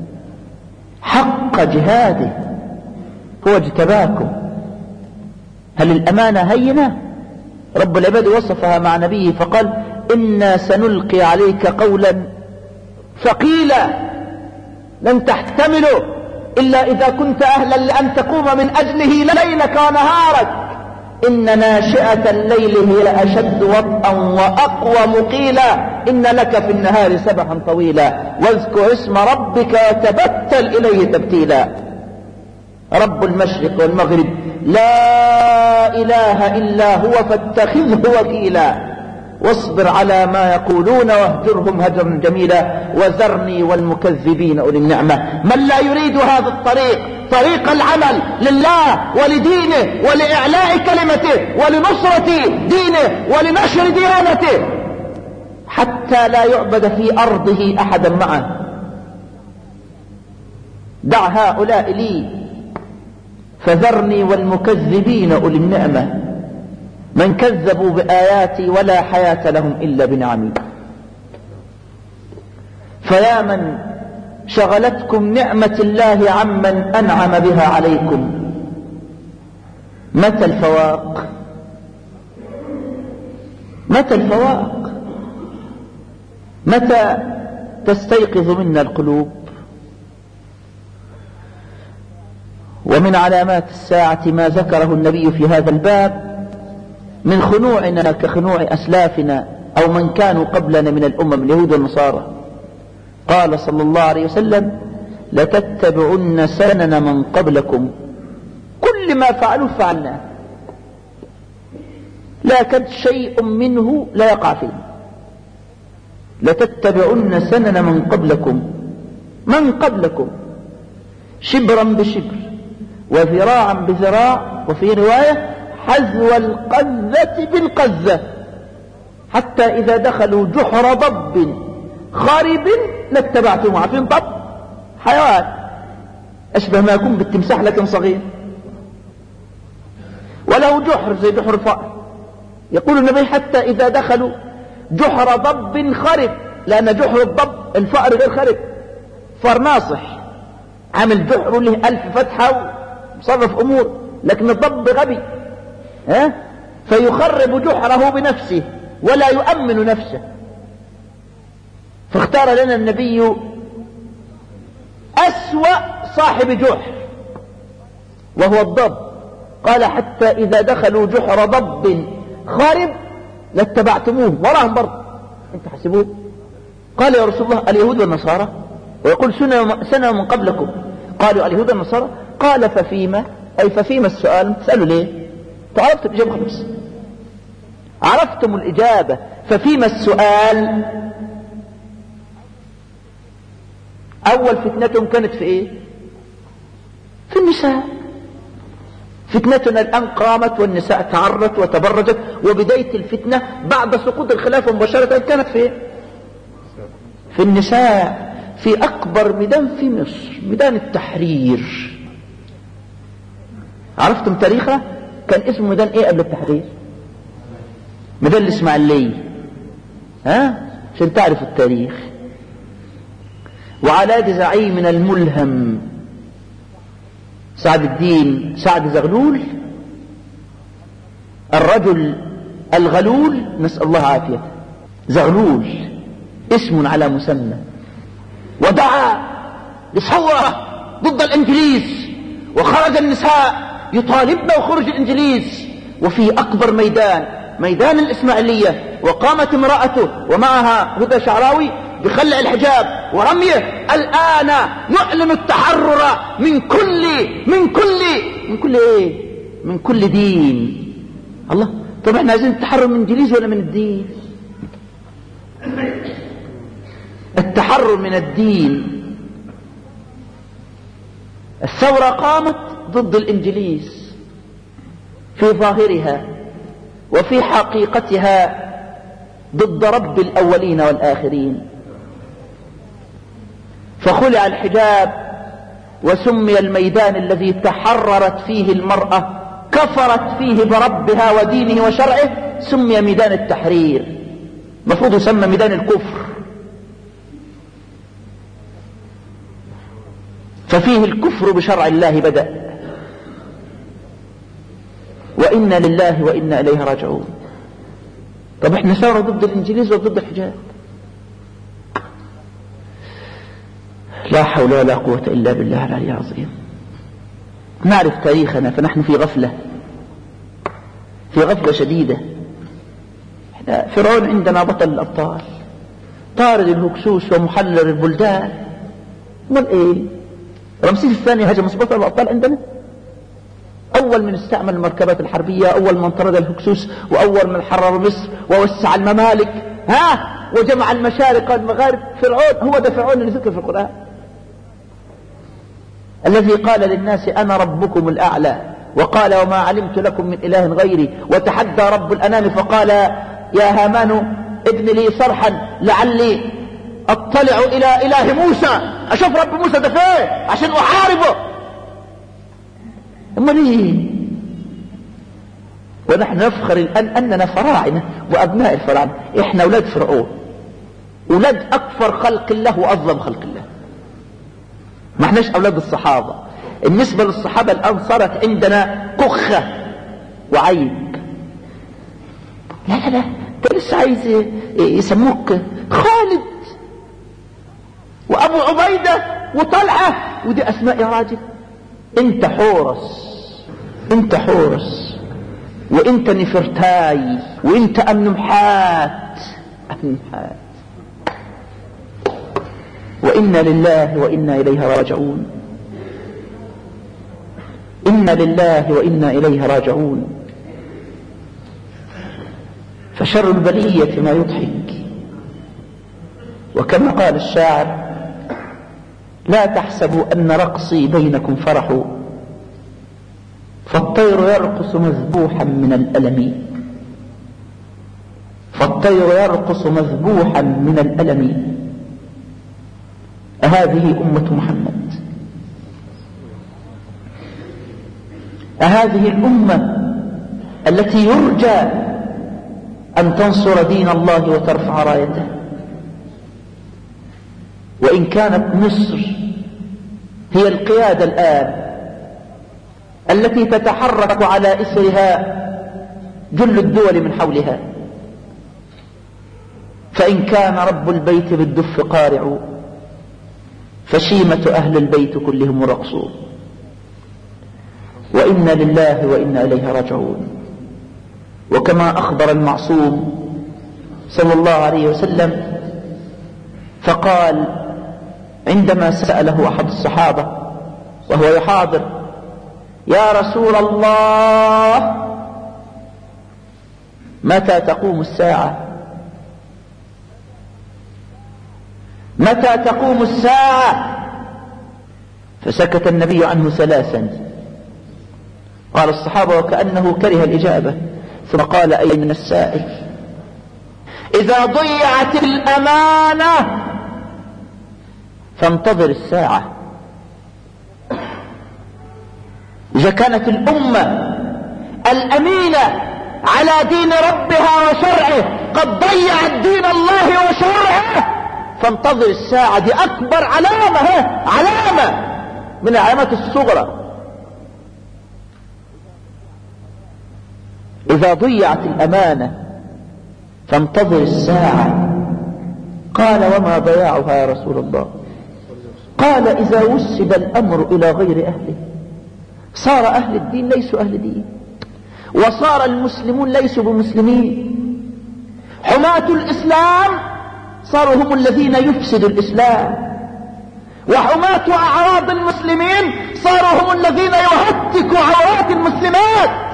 حق جهاده. هو اجتباكم. هل الأمانة هينة؟ رب العباد وصفها مع نبيه فقال إنا سنلقي عليك قولا ثقيلا لن تحتمله إلا إذا كنت أهلا لأن تقوم من أجله ليلك ونهارك. إن ناشئة الليل هي أشد وطئا وأقوى مقيلا، إن لك في النهار سبحا طويلا، واذكر اسم ربك وتبتل إليه تبتيلا. رب المشرق والمغرب لا إله إلا هو فاتخذه وكيلا، واصبر على ما يقولون واهجرهم هجرا جميلا، وذرني والمكذبين أولي النعمة. من لا يريد هذا الطريق، طريق العمل لله ولدينه ولإعلاء كلمته ولنصرة دينه ولنشر ديانته حتى لا يعبد في أرضه أحدا معه، دع هؤلاء لي فذرني والمكذبين أولي النعمة، من كذبوا بآياتي ولا حياة لهم إلا بنعمي. فيا من شغلتكم نعمة الله عمن أنعم بها عليكم، متى الفواق؟ متى الفواق؟ متى تستيقظ منا القلوب؟ ومن علامات الساعة ما ذكره النبي في هذا الباب من خنوعنا كخنوع أسلافنا أو من كانوا قبلنا من الأمم اليهود والنصارى. قال صلى الله عليه وسلم لتتبعن سنن من قبلكم، كل ما فعلوا فعلناه، لكن شيء منه لا يقع فيه. لتتبعن سنن من قبلكم، من قبلكم، شبرا بشبر وذراعا بذراع، وفي رواية حذو القذة بالقذة، حتى إذا دخلوا جحر ضب خارب لاتبعتم. عارفين ضب؟ حيوان أشبه ما يكون بالتمساح لكن صغير، وله جحر زي جحر الفأر. يقول النبي حتى إذا دخلوا جحر ضب خرب، لأن جحر الضب الفأر غير خرب، فأر ناصح عامل جحر له 1000 فتحة وصرف أمور، لكن الضب غبي فيخرب جحره بنفسه ولا يؤمن نفسه. فاختار لنا النبي أسوأ صاحب جحر وهو الضب، قال حتى إذا دخلوا جحر ضب خارب لاتبعتموه وراهم برضه، انت حسبوه. قال يا رسول الله اليهود والنصارى، ويقول سنة من قبلكم، قالوا اليهود والنصارى. قال ففيما، أي ففيما السؤال، تسألوا ليه؟ تعرفتم الإجابة خلاص، عرفتم الإجابة، ففيما السؤال. أول فتنتهم كانت في إيه؟ في النساء. فتنتنا الآن قامت والنساء تعرت وتبرجت، وبداية الفتنة بعد سقوط الخلافة مباشرة كانت في إيه؟ في النساء، في أكبر ميدان في مصر، ميدان التحرير. عرفتم تاريخه؟ كان اسمه ميدان إيه قبل التحرير؟ ميدان الإسماعيلية، عشان تعرف التاريخ. وعلى يد زعيمنا الملهم سعد الدين سعد زغلول، الرجل الغلول، نسأل الله عافيته، زغلول اسم على مسمى، ودعا لثورة ضد الإنجليز، وخرج النساء يطالبن بخروج الإنجليز. وفي أكبر ميدان الإسماعيلية، وقامت امرأته ومعها هدى شعراوي بخلع الحجاب ورميه. الآن نعلن التحرر من كل دين. الله، طب احنا عايزين التحرر من الإنجليز ولا من الدين؟ التحرر من الدين. الثورة قامت ضد الإنجليز في ظاهرها، وفي حقيقتها ضد رب الأولين والآخرين. فخلع الحجاب، وسمي الميدان الذي تحررت فيه المرأة، كفرت فيه بربها ودينه وشرعه، سمي ميدان التحرير. مفروض يسمى ميدان الكفر، ففيه الكفر بشرع الله بدأ. وإنا لله وإنا إليه راجعون. طب احنا ثورة ضد الإنجليز وضد الحجاب؟ لا حول ولا قوة إلا بالله العلي العظيم. نعرف تاريخنا، فنحن في غفلة شديدة. احنا فرعون عندنا بطل الأبطال، طارد الهكسوس ومحلل البلدان. امال ايه؟ رمسيس الثاني هجم بطل الأبطال عندنا، أول من استعمل المركبات الحربية، أول من طرد الهكسوس، وأول من حرر مصر ووسع الممالك وجمع المشارق والمغارب. فرعون، هو ده فرعون اللي ذكر في القرآن، الذي قال للناس أنا ربكم الأعلى، وقال وما علمت لكم من إله غيري، وتحدى رب الأنام فقال يا هامان ابن لي صرحا لعلي أطلع إلى إله موسى، أشوف رب موسى ده فين عشان أحاربه. أما ليه؟ ونحن نفخر الآن أننا فراعنة وأبناء الفراعنة. إحنا أولاد فرعون، أولاد أكفر خلق الله وأظلم خلق الله، ما احناش أولاد الصحابة. بالنسبة للصحابة الآن صارت عندنا كخة وعيب. لا لا لا، انت لسه عايز يسموك خالد وأبو عبيدة وطلحة، ودي أسماء يا راجل. انت حورس، وانت نفرتاي، وانت أمنمحات. وإنا لله وإنا إليه راجعون. إنا لله وإنا إليه راجعون. فشر البلية ما يضحك، وكما قال الشاعر: لا تحسبوا أن رقصي بينكم فرح، فالطير يرقص مذبوحا من الألم. فالطير يرقص مذبوحا من الألم. أهذه أمة محمد؟ أهذه الأمة التي يرجى أن تنصر دين الله وترفع رايته؟ وإن كانت مصر هي القيادة الآن التي تتحرك على إثرها جل الدول من حولها، فإن كان رب البيت بالدف قارع فشيمة أهل البيت كلهم رقصون. وإنا لله وإنا إليه راجعون. وكما أخبر المعصوم صلى الله عليه وسلم فقال عندما سأله أحد الصحابة وهو يحاضر: يا رسول الله متى تقوم الساعة؟ متى تقوم الساعة؟ فسكت النبي عنه ثلاثا. قال الصحابة وكأنه كره الإجابة، ثم قال: أي من السائل؟ إذا ضيعت الأمانة فانتظر الساعة. إذا كانت الأمة الأمينة على دين ربها وشرعه قد ضيعت دين الله وشرعه فانتظر الساعة. دي أكبر علامة من العلامات الصغرى. إذا ضيعت الأمانة فانتظر الساعة. قال: وما ضياعها يا رسول الله؟ قال: إذا وسد الأمر إلى غير أهله، صار أهل الدين ليسوا أهل دين، وصار المسلمون ليسوا بمسلمين، حماة الإسلام صاروا هم الذين يفسدوا الإسلام، وحماة أعراض المسلمين صاروا هم الذين يهتكوا عورات المسلمات.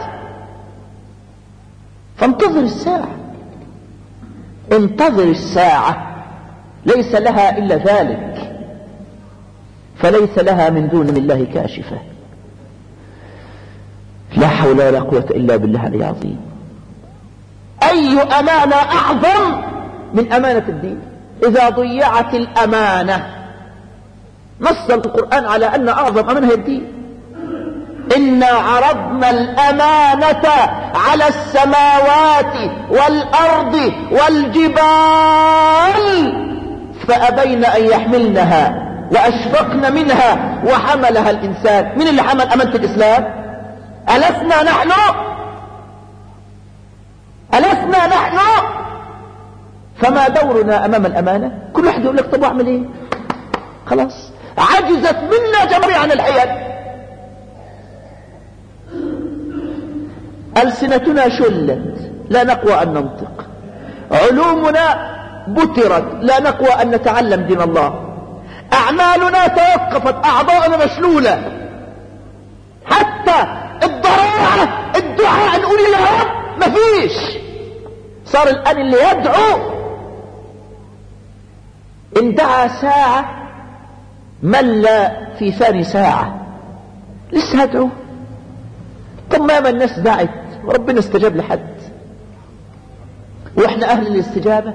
فانتظر الساعة، انتظر الساعة، ليس لها إلا ذلك، فليس لها من دون الله كاشفة. لا حول ولا قوة إلا بالله العظيم. أي أمانة أعظم من أمانة الدين؟ إذا ضيعت الأمانة، نص القرآن على أن أعظم أمانة هي الدين. إنا عرضنا الأمانة على السماوات والأرض والجبال فأبين أن يحملنها وأشفقن منها وحملها الإنسان. من اللي حمل أمانة الإسلام؟ ألسنا نحن؟ ألسنا نحن؟ فما دورنا أمام الأمانة؟ كل واحد يقول لك طب أعمل إيه؟ خلاص عجزت منا جميعا الحيل. ألسنتنا شلت لا نقوى أن ننطق، علومنا بترت لا نقوى أن نتعلم دين الله، أعمالنا توقفت، أعضاؤنا مشلولة، حتى الدعاء نقول يا رب مفيش. صار الآن اللي يدعو إن دعا ساعة مل في ثاني ساعة لسه هدعو. طب ما الناس دعت وربنا استجاب لحد واحنا أهل الاستجابة؟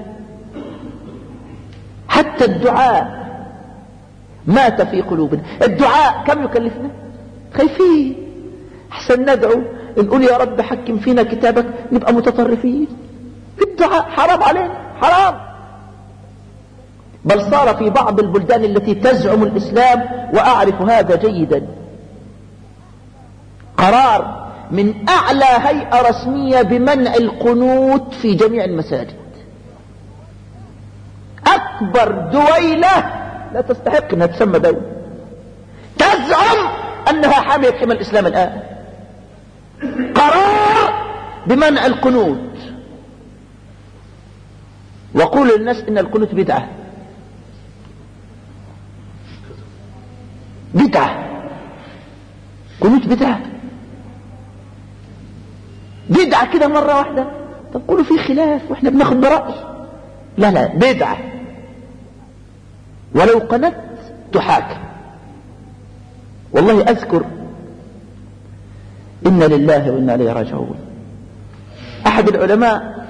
حتى الدعاء مات في قلوبنا. الدعاء كم يكلفنا؟ خايفين احسن ندعو نقول يا رب حكم فينا كتابك نبقى متطرفين في الدعاء. حرام علينا، حرام. بل صار في بعض البلدان التي تزعم الإسلام، وأعرف هذا جيدا، قرار من أعلى هيئة رسمية بمنع القنوت في جميع المساجد. أكبر دويلة لا تستحق أنها تسمى دولة تزعم أنها حامية حمى الإسلام الآن، قرار بمنع القنوت. وقول للناس إن القنوت بدعة. بدعة. قنوت بدعة كده مرة واحدة. طب قولوا في خلاف واحنا بناخد برأي. لا بدعة. ولو قنت تحاكم. والله أذكر إنا لله وإنا إليه راجعون. أحد العلماء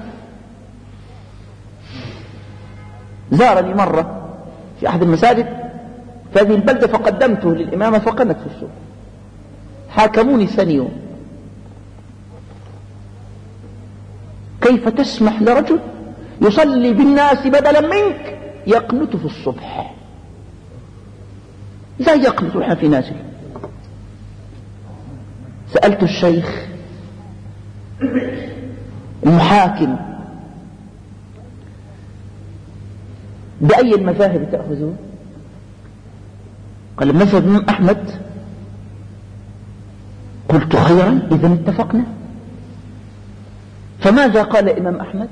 زارني مرة في أحد المساجد في هذه البلدة، فقدمته للإمامة فقنت في السوق. حاكموني ثاني يوم. كيف تسمح لرجل يصلي بالناس بدلا منك يقنت في الصبح؟ لا يقنت وإحنا في نازل. سألت الشيخ المحاكم بأي المذاهب تأخذون؟ قال مذهب الإمام أحمد. قلت خيرا، إذن اتفقنا. فماذا قال الإمام أحمد؟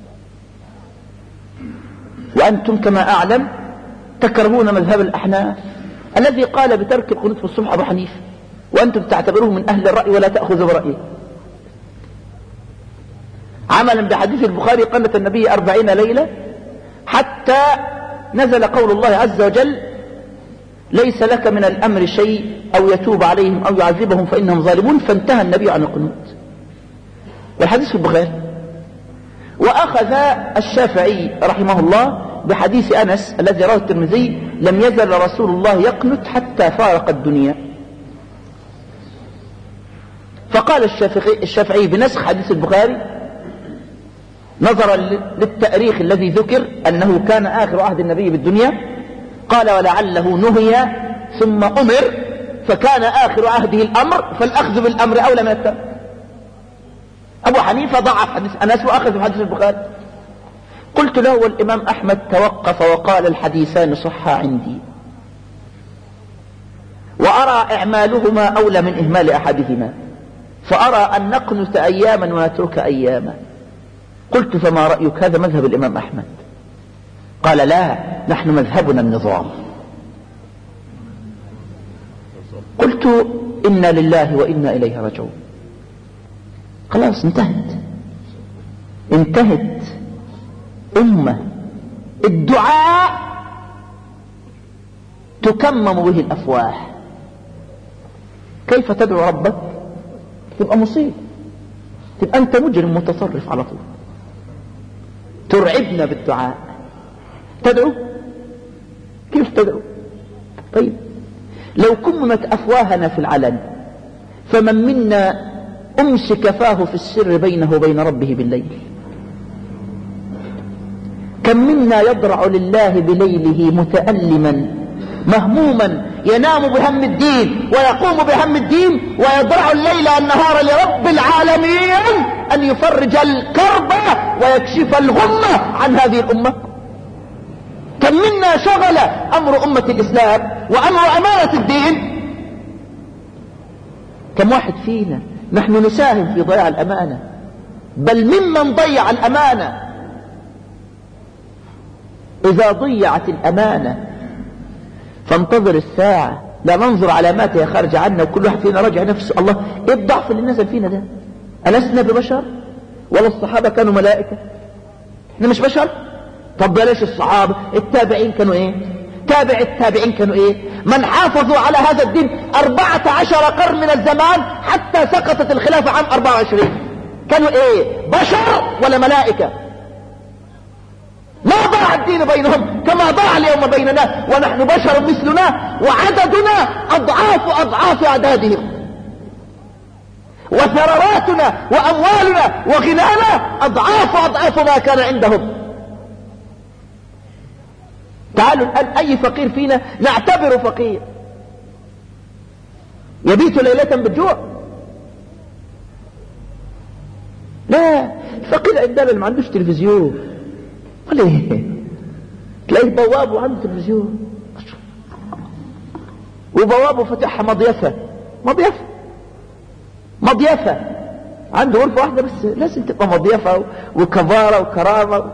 وأنتم كما أعلم تكرهون مذهب الأحناف الذي قال بترك القنوت في الصبح أبو حنيفة، وأنتم تعتبروه من أهل الرأي ولا تأخذوا برأيه. عملا بحديث البخاري قنت النبي 40 ليلة حتى نزل قول الله عز وجل ليس لك من الأمر شيء أو يتوب عليهم أو يعذبهم فإنهم ظالمون، فانتهى النبي عن القنوت. والحديث في البخاري. وأخذ الشافعي رحمه الله بحديث أنس الذي رواه الترمذي لم يزل رسول الله يقنت حتى فارق الدنيا. فقال الشافعي بنسخ حديث البخاري نظرا للتاريخ الذي ذكر أنه كان آخر عهد النبي بالدنيا، قال ولعله نهي ثم أمر فكان آخر عهده الأمر فالأخذ بالأمر أولى من الترك. أبو حنيفة ضعف حديث أنس وأخذ بحديث البخاري. قلت له والإمام أحمد توقف وقال الحديثان صحا عندي، وأرى إعمالهما أولى من إهمال أحدهما، فأرى أن نقنت أياما ونترك أياما. قلت فما رأيك؟ هذا مذهب الإمام أحمد. قال لا، نحن مذهبنا النظام. قلت إنا لله وإنا إليه راجعون. خلاص انتهت أمة الدعاء تكمم به الأفواه. كيف تدعو ربك؟ تبقى مصيب، تبقى أنت مجرم متصرف على طول. ترعبنا بالدعاء. تدعو كيف تدعو؟ طيب لو كممت أفواهنا في العلن فمن منا أمسك فاه في السر بينه وبين ربه بالليل؟ كم منا يضرع لله بليله متألما مهموما ينام بهم الدين ويقوم بهم الدين ويضرع الليل والنهار لرب العالمين أن يفرج الكرب ويكشف الغمة عن هذه الأمة. كم منا شغل أمر أمة الإسلام وأمر أمانة الدين. كم واحد فينا نحن نساهم في ضياع الأمانة، بل ممن ضيع الأمانة. إذا ضيعت الأمانة فانتظر الساعة، لا ننظر علاماتها خارج عنا، وكل واحد فينا راجع نفسه. الله، ايه الضعف اللي نزل فينا ده؟ ألسنا ببشر؟ ولا الصحابة كانوا ملائكة؟ احنا مش بشر؟ طب بلاش الصحابة، التابعين كانوا ايه؟ تابع التابعين كانوا ايه؟ من حافظوا على هذا الدين 14 قرن من الزمان حتى سقطت الخلافة عام 24، كانوا ايه؟ بشر ولا ملائكة؟ ما ضاع الدين بينهم كما ضاع اليوم بيننا، ونحن بشر مثلنا وعددنا أضعاف أعدادهم، وثرواتنا وأموالنا وغنانا أضعاف ما كان عندهم. تعالوا الآن أي فقير فينا نعتبره فقير يبيت ليلة بالجوع؟ لا، الفقير عندنا اللي ما عندوش تلفزيون ولا ايه؟ تلاقيه بوابه عنده تلفزيون وبوابه فتحها مضيفة عنده غرفة واحدة بس لازم تبقى مضيفة وكبارة وكرامة.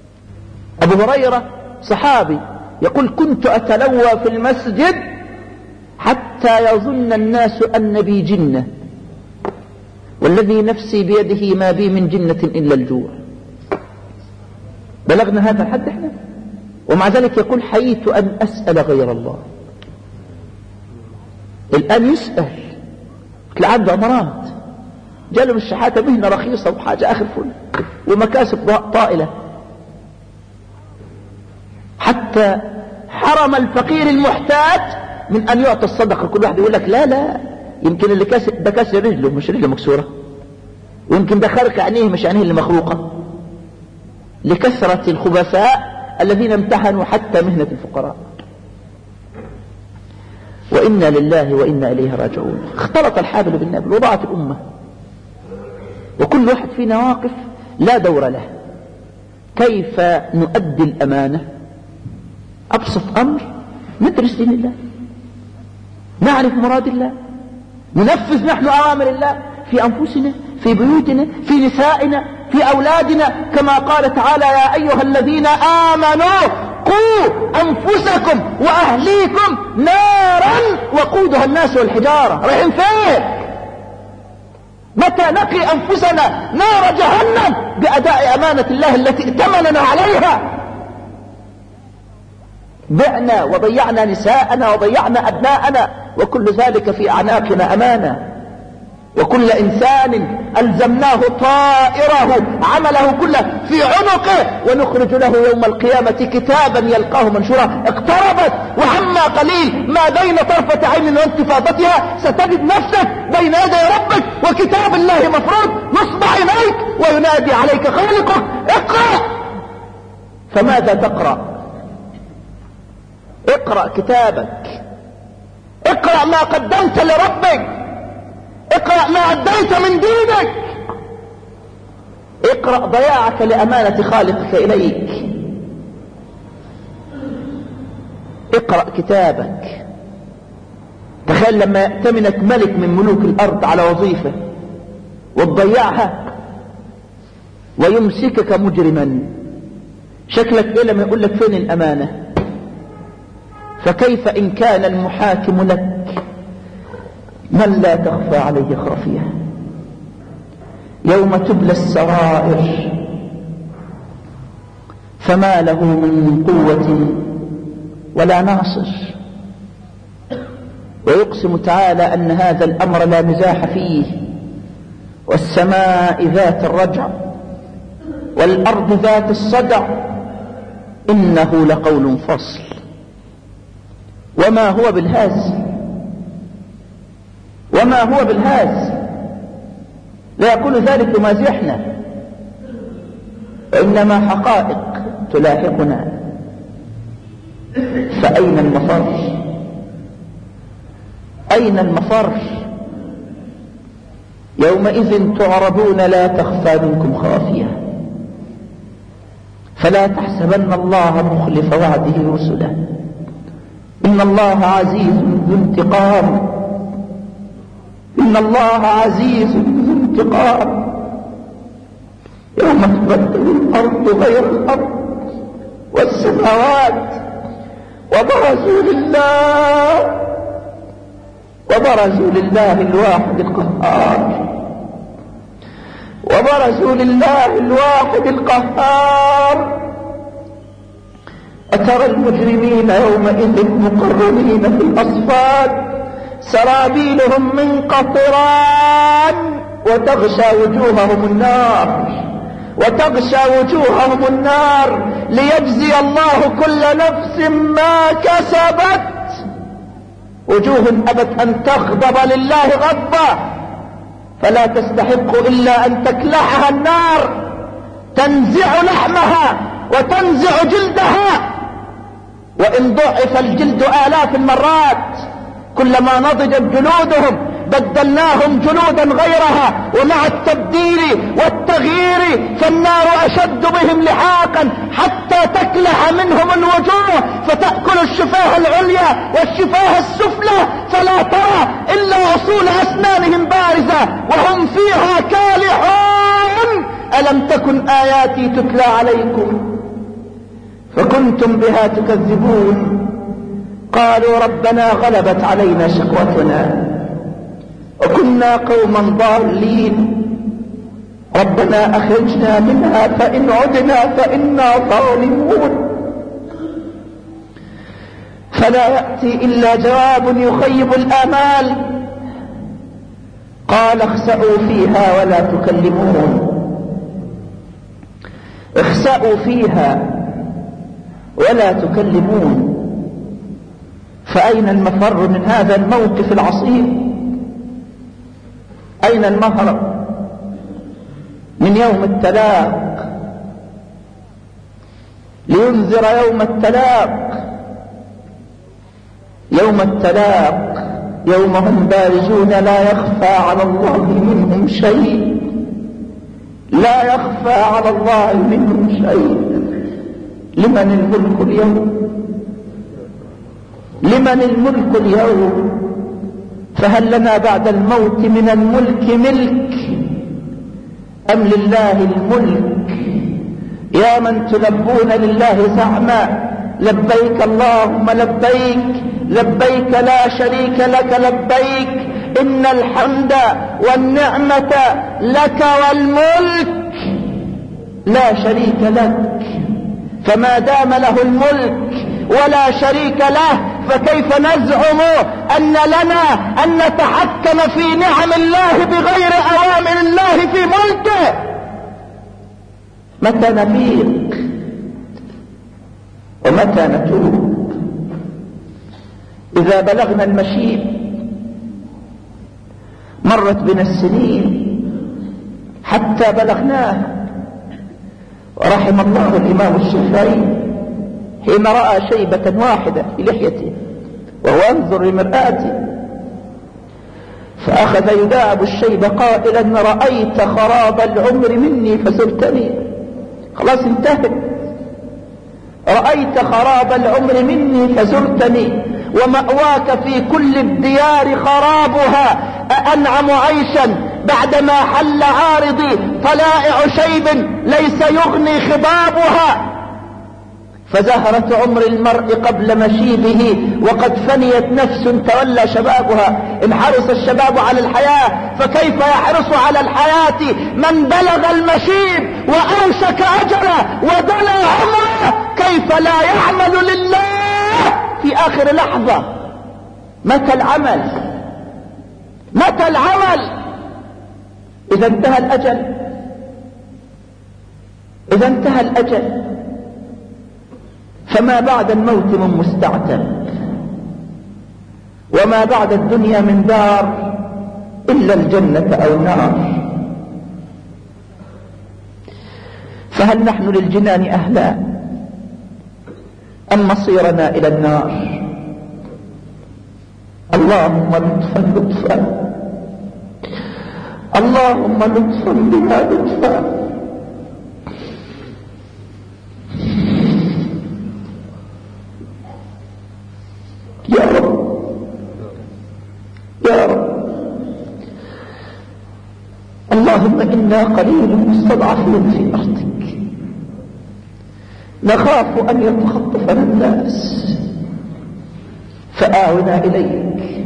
أبو هريرة صحابي يقول كنت أتلوى في المسجد حتى يظن الناس أن بي جنة، والذي نفسي بيده ما بي من جنة إلا الجوع. بلغنا هذا الحد احنا، ومع ذلك يقول حييت أن أسأل غير الله. الآن يسأل مثل عنده أمراض، جاله من الشحاتة مهنة رخيصة وحاجة آخر فل ومكاسب طائلة، حتى حرم الفقير المحتاج من أن يعطي الصدقة. كل واحد يقول لك لا يمكن اللي ده كسر رجله مش رجله مكسورة، ويمكن ده خرق عينيه مش عينيه اللي مخروقة، لكثرة الخبثاء الذين امتحنوا حتى مهنة الفقراء. وإنا لله وإنا إليه راجعون. اختلط الحابل بالنابل وضاعت الأمة، وكل واحد فينا واقف لا دور له. كيف نؤدي الأمانة؟ أبسط أمر ندرس دين الله، نعرف مراد الله، ننفذ نحن أوامر الله في أنفسنا، في بيوتنا، في نسائنا، في أولادنا، كما قال تعالى يا أيها الذين آمنوا قوا أنفسكم وأهليكم نارا وقودها الناس والحجارة. رايحين فين؟ متى نقي أنفسنا نار جهنم بأداء أمانة الله التي ائتمننا عليها؟ بعنا وضيعنا نساءنا وضيعنا أبناءنا، وكل ذلك في أعناقنا أمانة. وكل إنسان ألزمناه طائره عمله كله في عنقه، ونخرج له يوم القيامة كتابا يلقاه منشورا. اقتربت وعما قليل ما بين طرفة عين وانتفاضتها ستجد نفسك بين يدي ربك وكتاب الله مفروض نصب عينيك وينادي عليك خالقك اقرأ. فماذا تقرأ؟ اقرأ كتابك، اقرأ ما قدمت لربك، اقرأ ما أديت من دينك، اقرأ ضياعك لأمانة خالقك إليك، اقرأ كتابك. تخيل لما يأتمنك ملك من ملوك الأرض على وظيفة وتضيعها ويمسكك مجرما، شكلك إيه لما يقول لك فين الأمانة؟ فكيف إن كان المحاكم لك من لا تخفى عليه خافية؟ يوم تبلى السرائر فما له من قوة ولا ناصر. ويقسم تعالى أن هذا الأمر لا مزاح فيه، والسماء ذات الرجع والأرض ذات الصدع إنه لقول فصل. وما هو بالهاز، وما هو بالهاز، لا يكون ذلك مازحنا، وإنما حقائق تلاحقنا. فأين المفر؟ أين المفر؟ يومئذ تعرضون لا تخفى منكم خافية. فلا تحسبن الله مخلف وعده رسله، إن الله عزيز ذو انتقام، إن الله عزيز ذو انتقام. يوم تبدل الأرض غير الأرض والسماوات وبرزوا لله الواحد القهار، وبرزوا لله الواحد القهار. أترى المجرمين يومئذ مقرنين في الأصفاد سرابيلهم من قطران وتغشى وجوههم النار ليجزي الله كل نفس ما كسبت. وجوه أبت أن تغضب لله غضبة فلا تستحق إلا أن تكلحها النار، تنزع لحمها وتنزع جلدها، وإن ضعف الجلد آلاف المرات كلما نضجت جلودهم بدلناهم جلودا غيرها. ومع التبديل والتغيير فالنار أشد بهم لحاقا حتى تكلح منهم الوجوه فتأكل الشفاه العليا والشفاه السفلى فلا ترى إلا أصول أسنانهم بارزة وهم فيها كالحون. ألم تكن آياتي تتلى عليكم فكنتم بها تكذبون قالوا ربنا غلبت علينا شقوتنا وكنا قوما ضالين، ربنا أخرجنا منها فإن عدنا فإنا ظالمون. فلا يأتي إلا جواب يخيب الآمال. قال اخسأوا فيها ولا تكلمون. اخسأوا فيها ولا تكلمون. فأين المفر من هذا الموقف العصيب؟ أين المهرب من يوم التلاق؟ لينذر يوم التلاق. يوم التلاق يوم هم بارزون لا يخفى على الله منهم شيء، لا يخفى على الله منهم شيء. لمن الملك اليوم؟ لمن الملك اليوم؟ فهل لنا بعد الموت من الملك ملك أم لله الملك؟ يا من تلبون لله زعما لبيك اللهم لبيك، لبيك لا شريك لك لبيك، إن الحمد والنعمة لك والملك لا شريك لك. فما دام له الملك ولا شريك له فكيف نزعم أن لنا أن نتحكم في نعم الله بغير أوامر الله في ملكه؟ متى نفيق ومتى نتوب؟ إذا بلغنا المشيب مرت بنا السنين حتى بلغناه. ورحم الله الإمام الشافعي حين رأى شيبة واحدة في لحيته وهو ينظر لمرآته فأخذ يداعب الشيبة قائلا رأيت خراب العمر مني فزرتني. خلاص انتهت. رأيت خراب العمر مني فزرتني ومأواك في كل الديار خرابها. أأنعم عيشا بعدما حل عارضي طلائع شيب ليس يغني خضابها. فزهرة عمر المرء قبل مشيبه وقد فنيت نفس تولى شبابها. إن حرص الشباب على الحياة فكيف يحرص على الحياة من بلغ المشيب وأوشك أجله ودنا عمره؟ كيف لا يعمل لله في آخر لحظة؟ متى العمل؟ متى العمل؟ إذا انتهى الأجل، إذا انتهى الأجل فما بعد الموت من مستعتب وما بعد الدنيا من دار إلا الجنة أو النار. فهل نحن للجنان أهلا أم مصيرنا إلى النار؟ اللهم لطفا لطفا، اللهم لطفا بنا لطفا. يا رب يا رب. اللهم إنا قليل مستضعفون في أرضك نخاف أن يتخطفنا الناس فآونا إليك،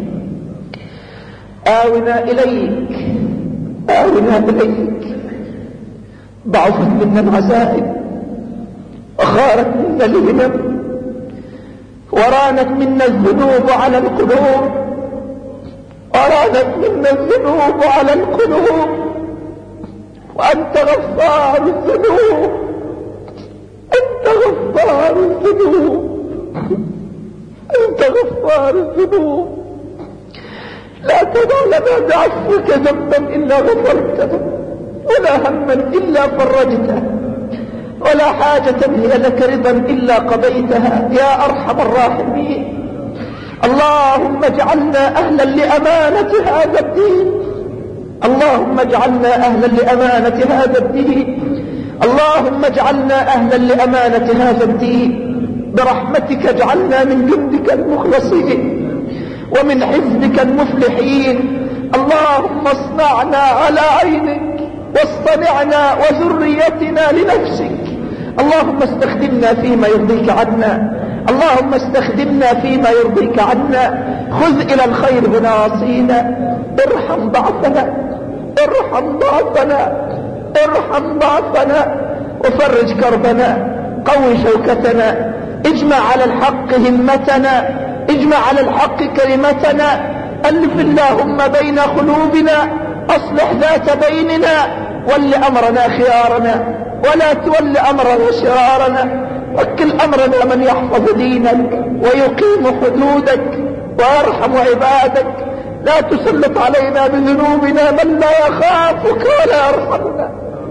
آونا إليك، آونا إليك. ضعفت منا العزائم وخارت منا الهمم ورانت منا الذنوب على القلوب، ورانت منا الذنوب على القلوب، وأنت غفار الذنوب، أنت غفار الذنوب، أنت غفار الذنوب. لا تدع لنا بعفوك ذنبا إلا غفرته ولا هما إلا فرجته ولا حاجة هي لك رضا إلا قضيتها يا أرحم الراحمين. اللهم اجعلنا أهلا لأمانة هذا الدين، اللهم اجعلنا أهلا لأمانة هذا الدين، اللهم اجعلنا أهلا لأمانة هذا الدين. برحمتك اجعلنا من جندك المخلصين ومن حزبك المفلحين. اللهم اصنعنا على عينك واصطنعنا وذريتنا لنفسك. اللهم استخدمنا فيما يرضيك عنا اللهم استخدمنا فيما يرضيك عنا، خذ إلى الخير بنواصينا، ارحم ضعفنا، ارحم ضعفنا، ارحم ضعفنا، وفرج كربنا، قوي شوكتنا، اجمع على الحق همتنا، اجمع على الحق كلمتنا، ألف اللهم بين قلوبنا، أصلح ذات بيننا، ول أمرنا خيارنا ولا تول أمرنا شرارنا، وكل أمرنا من يحفظ دينك ويقيم حدودك ويرحم عبادك، لا تسلط علينا بذنوبنا من لا يخافك ولا يرحمنا.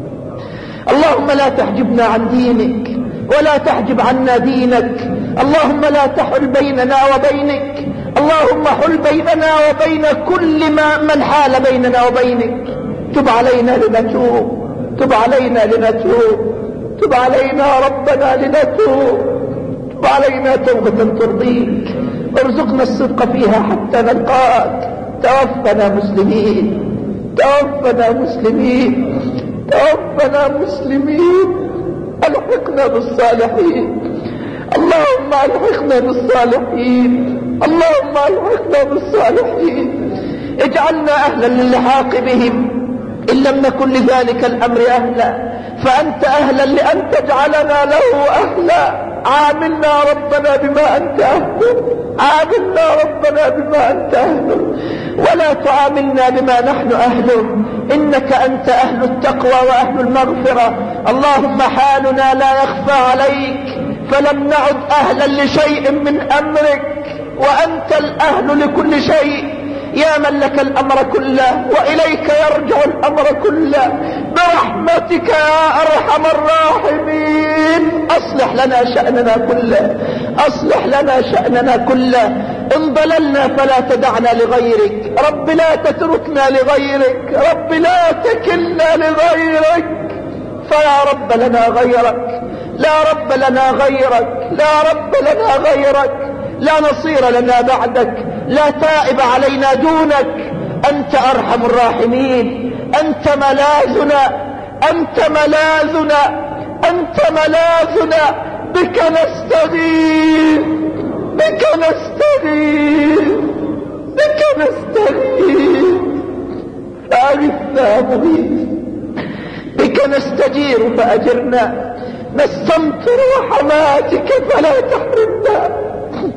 اللهم لا تحجبنا عن دينك ولا تحجب عنا دينك، اللهم لا تحل بيننا وبينك، اللهم حل بيننا وبين كل من حال بيننا وبينك. تب علينا لنتوب، تب علينا لنتوب، تب علينا ربنا لنتوب، تب علينا توبة ترضيك، ارزقنا الصدق فيها حتى نلقاك. توفنا مسلمين، توفنا مسلمين، توفنا مسلمين، الحقنا بالصالحين، اللهم الحقنا بالصالحين، اللهم الحقنا بالصالحين، اجعلنا أهلا للحاق بهم إن لم نكن لذلك الأمر أهلا، فأنت أهلا لأن تجعلنا له أهلا. عاملنا ربنا بما أنت أهله، عاملنا ربنا بما أنت أهله، ولا تعاملنا بما نحن أهله، إنك أنت أهل التقوى وأهل المغفرة. اللهم حالنا لا يخفى عليك، فلم نعد أهلا لشيء من أمرك، وأنت الأهل لكل شيء، يا من لك الأمر كله وإليك يرجع الأمر كله، برحمتك يا أرحم الراحمين. أصلح لنا شأننا كله، أصلح لنا شأننا كله. إن ضللنا فلا تدعنا لغيرك، رب لا تتركنا لغيرك، رب لا تكلنا لغيرك، فلا رب لنا غيرك، لا رب لنا غيرك، لا رب لنا غيرك، لا نصير لنا بعدك، لا تائب علينا دونك. أنت أرحم الراحمين، أنت ملاذنا، أنت ملاذنا، أنت ملاذنا، بك نستغيث، بك نستغيث، بك نستغيث، فأغثنا مغيث، بك نستجير فأجرنا، نستمطر رحماتك فلا تحرمنا.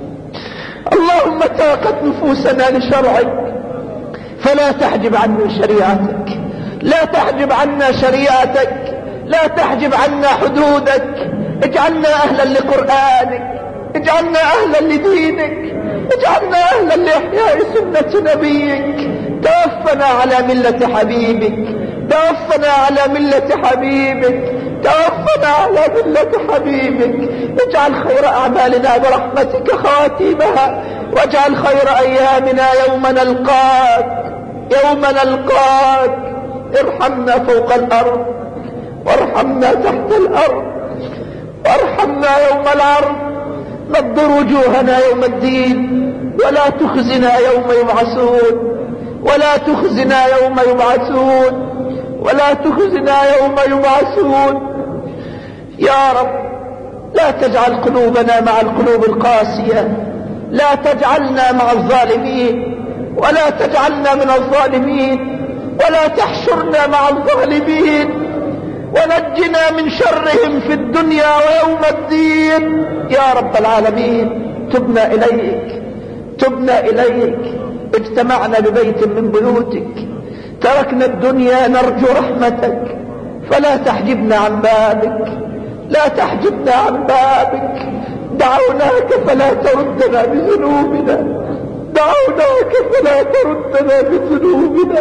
اللهم تاقت نفوسنا لشرعك فلا تحجب عنا شريعتك، لا تحجب عنا شريعتك، لا تحجب عنا حدودك. اجعلنا أهلا لقرآنك، اجعلنا أهلا لدينك، اجعلنا أهلا لإحياء سنة نبيك. توفنا على ملة حبيبك، توفنا على ملة حبيبك، توفنا على ملة حبيبك. اجعل خير أعمالنا برحمتك خواتيمها، واجعل خير أيامنا يوم نلقاك، يوم نلقاك. ارحمنا فوق الأرض، وارحمنا تحت الأرض، وارحمنا يوم العرض. نضر وجوهنا يوم الدين، ولا تخزنا يوم يبعثون، ولا تخزنا يوم يبعثون، ولا تخزنا يوم يبعثون. يا رب لا تجعل قلوبنا مع القلوب القاسية، لا تجعلنا مع الظالمين، ولا تجعلنا من الظالمين، ولا تحشرنا مع الظالمين، ونجنا من شرهم في الدنيا ويوم الدين يا رب العالمين. تبنا إليك، تبنا إليك، اجتمعنا ببيت من بيوتك، تركنا الدنيا نرجو رحمتك، فلا تحجبنا عن بابك، لا تحجبنا عن بابك. دعوناك فلا تردنا بذنوبنا، دعوناك فلا تردنا بذنوبنا،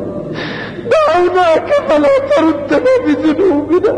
دعوناك فلا تردنا بذنوبنا.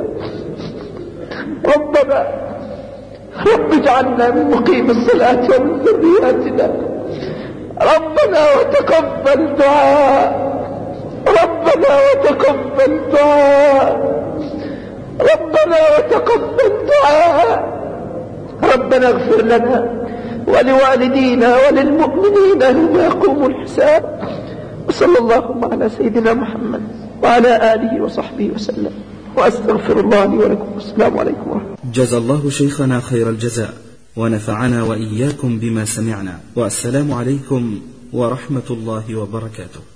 ربنا رب اجعلنا من مقيم الصلاة ومن ذرياتنا، ربنا وتقبل دعاء، ربنا وتقبل دعاء، ربنا وتقبل دعاء. ربنا اغفر لنا ولوالدينا وللمؤمنين يوم يقوم الحساب. وصلى الله على سيدنا محمد وعلى آله وصحبه وسلم، وأستغفر الله لي ولكم. والسلام عليكم ورحمة الله. جزا الله شيخنا خير الجزاء. ونفعنا وإياكم بما سمعنا، والسلام عليكم ورحمة الله وبركاته.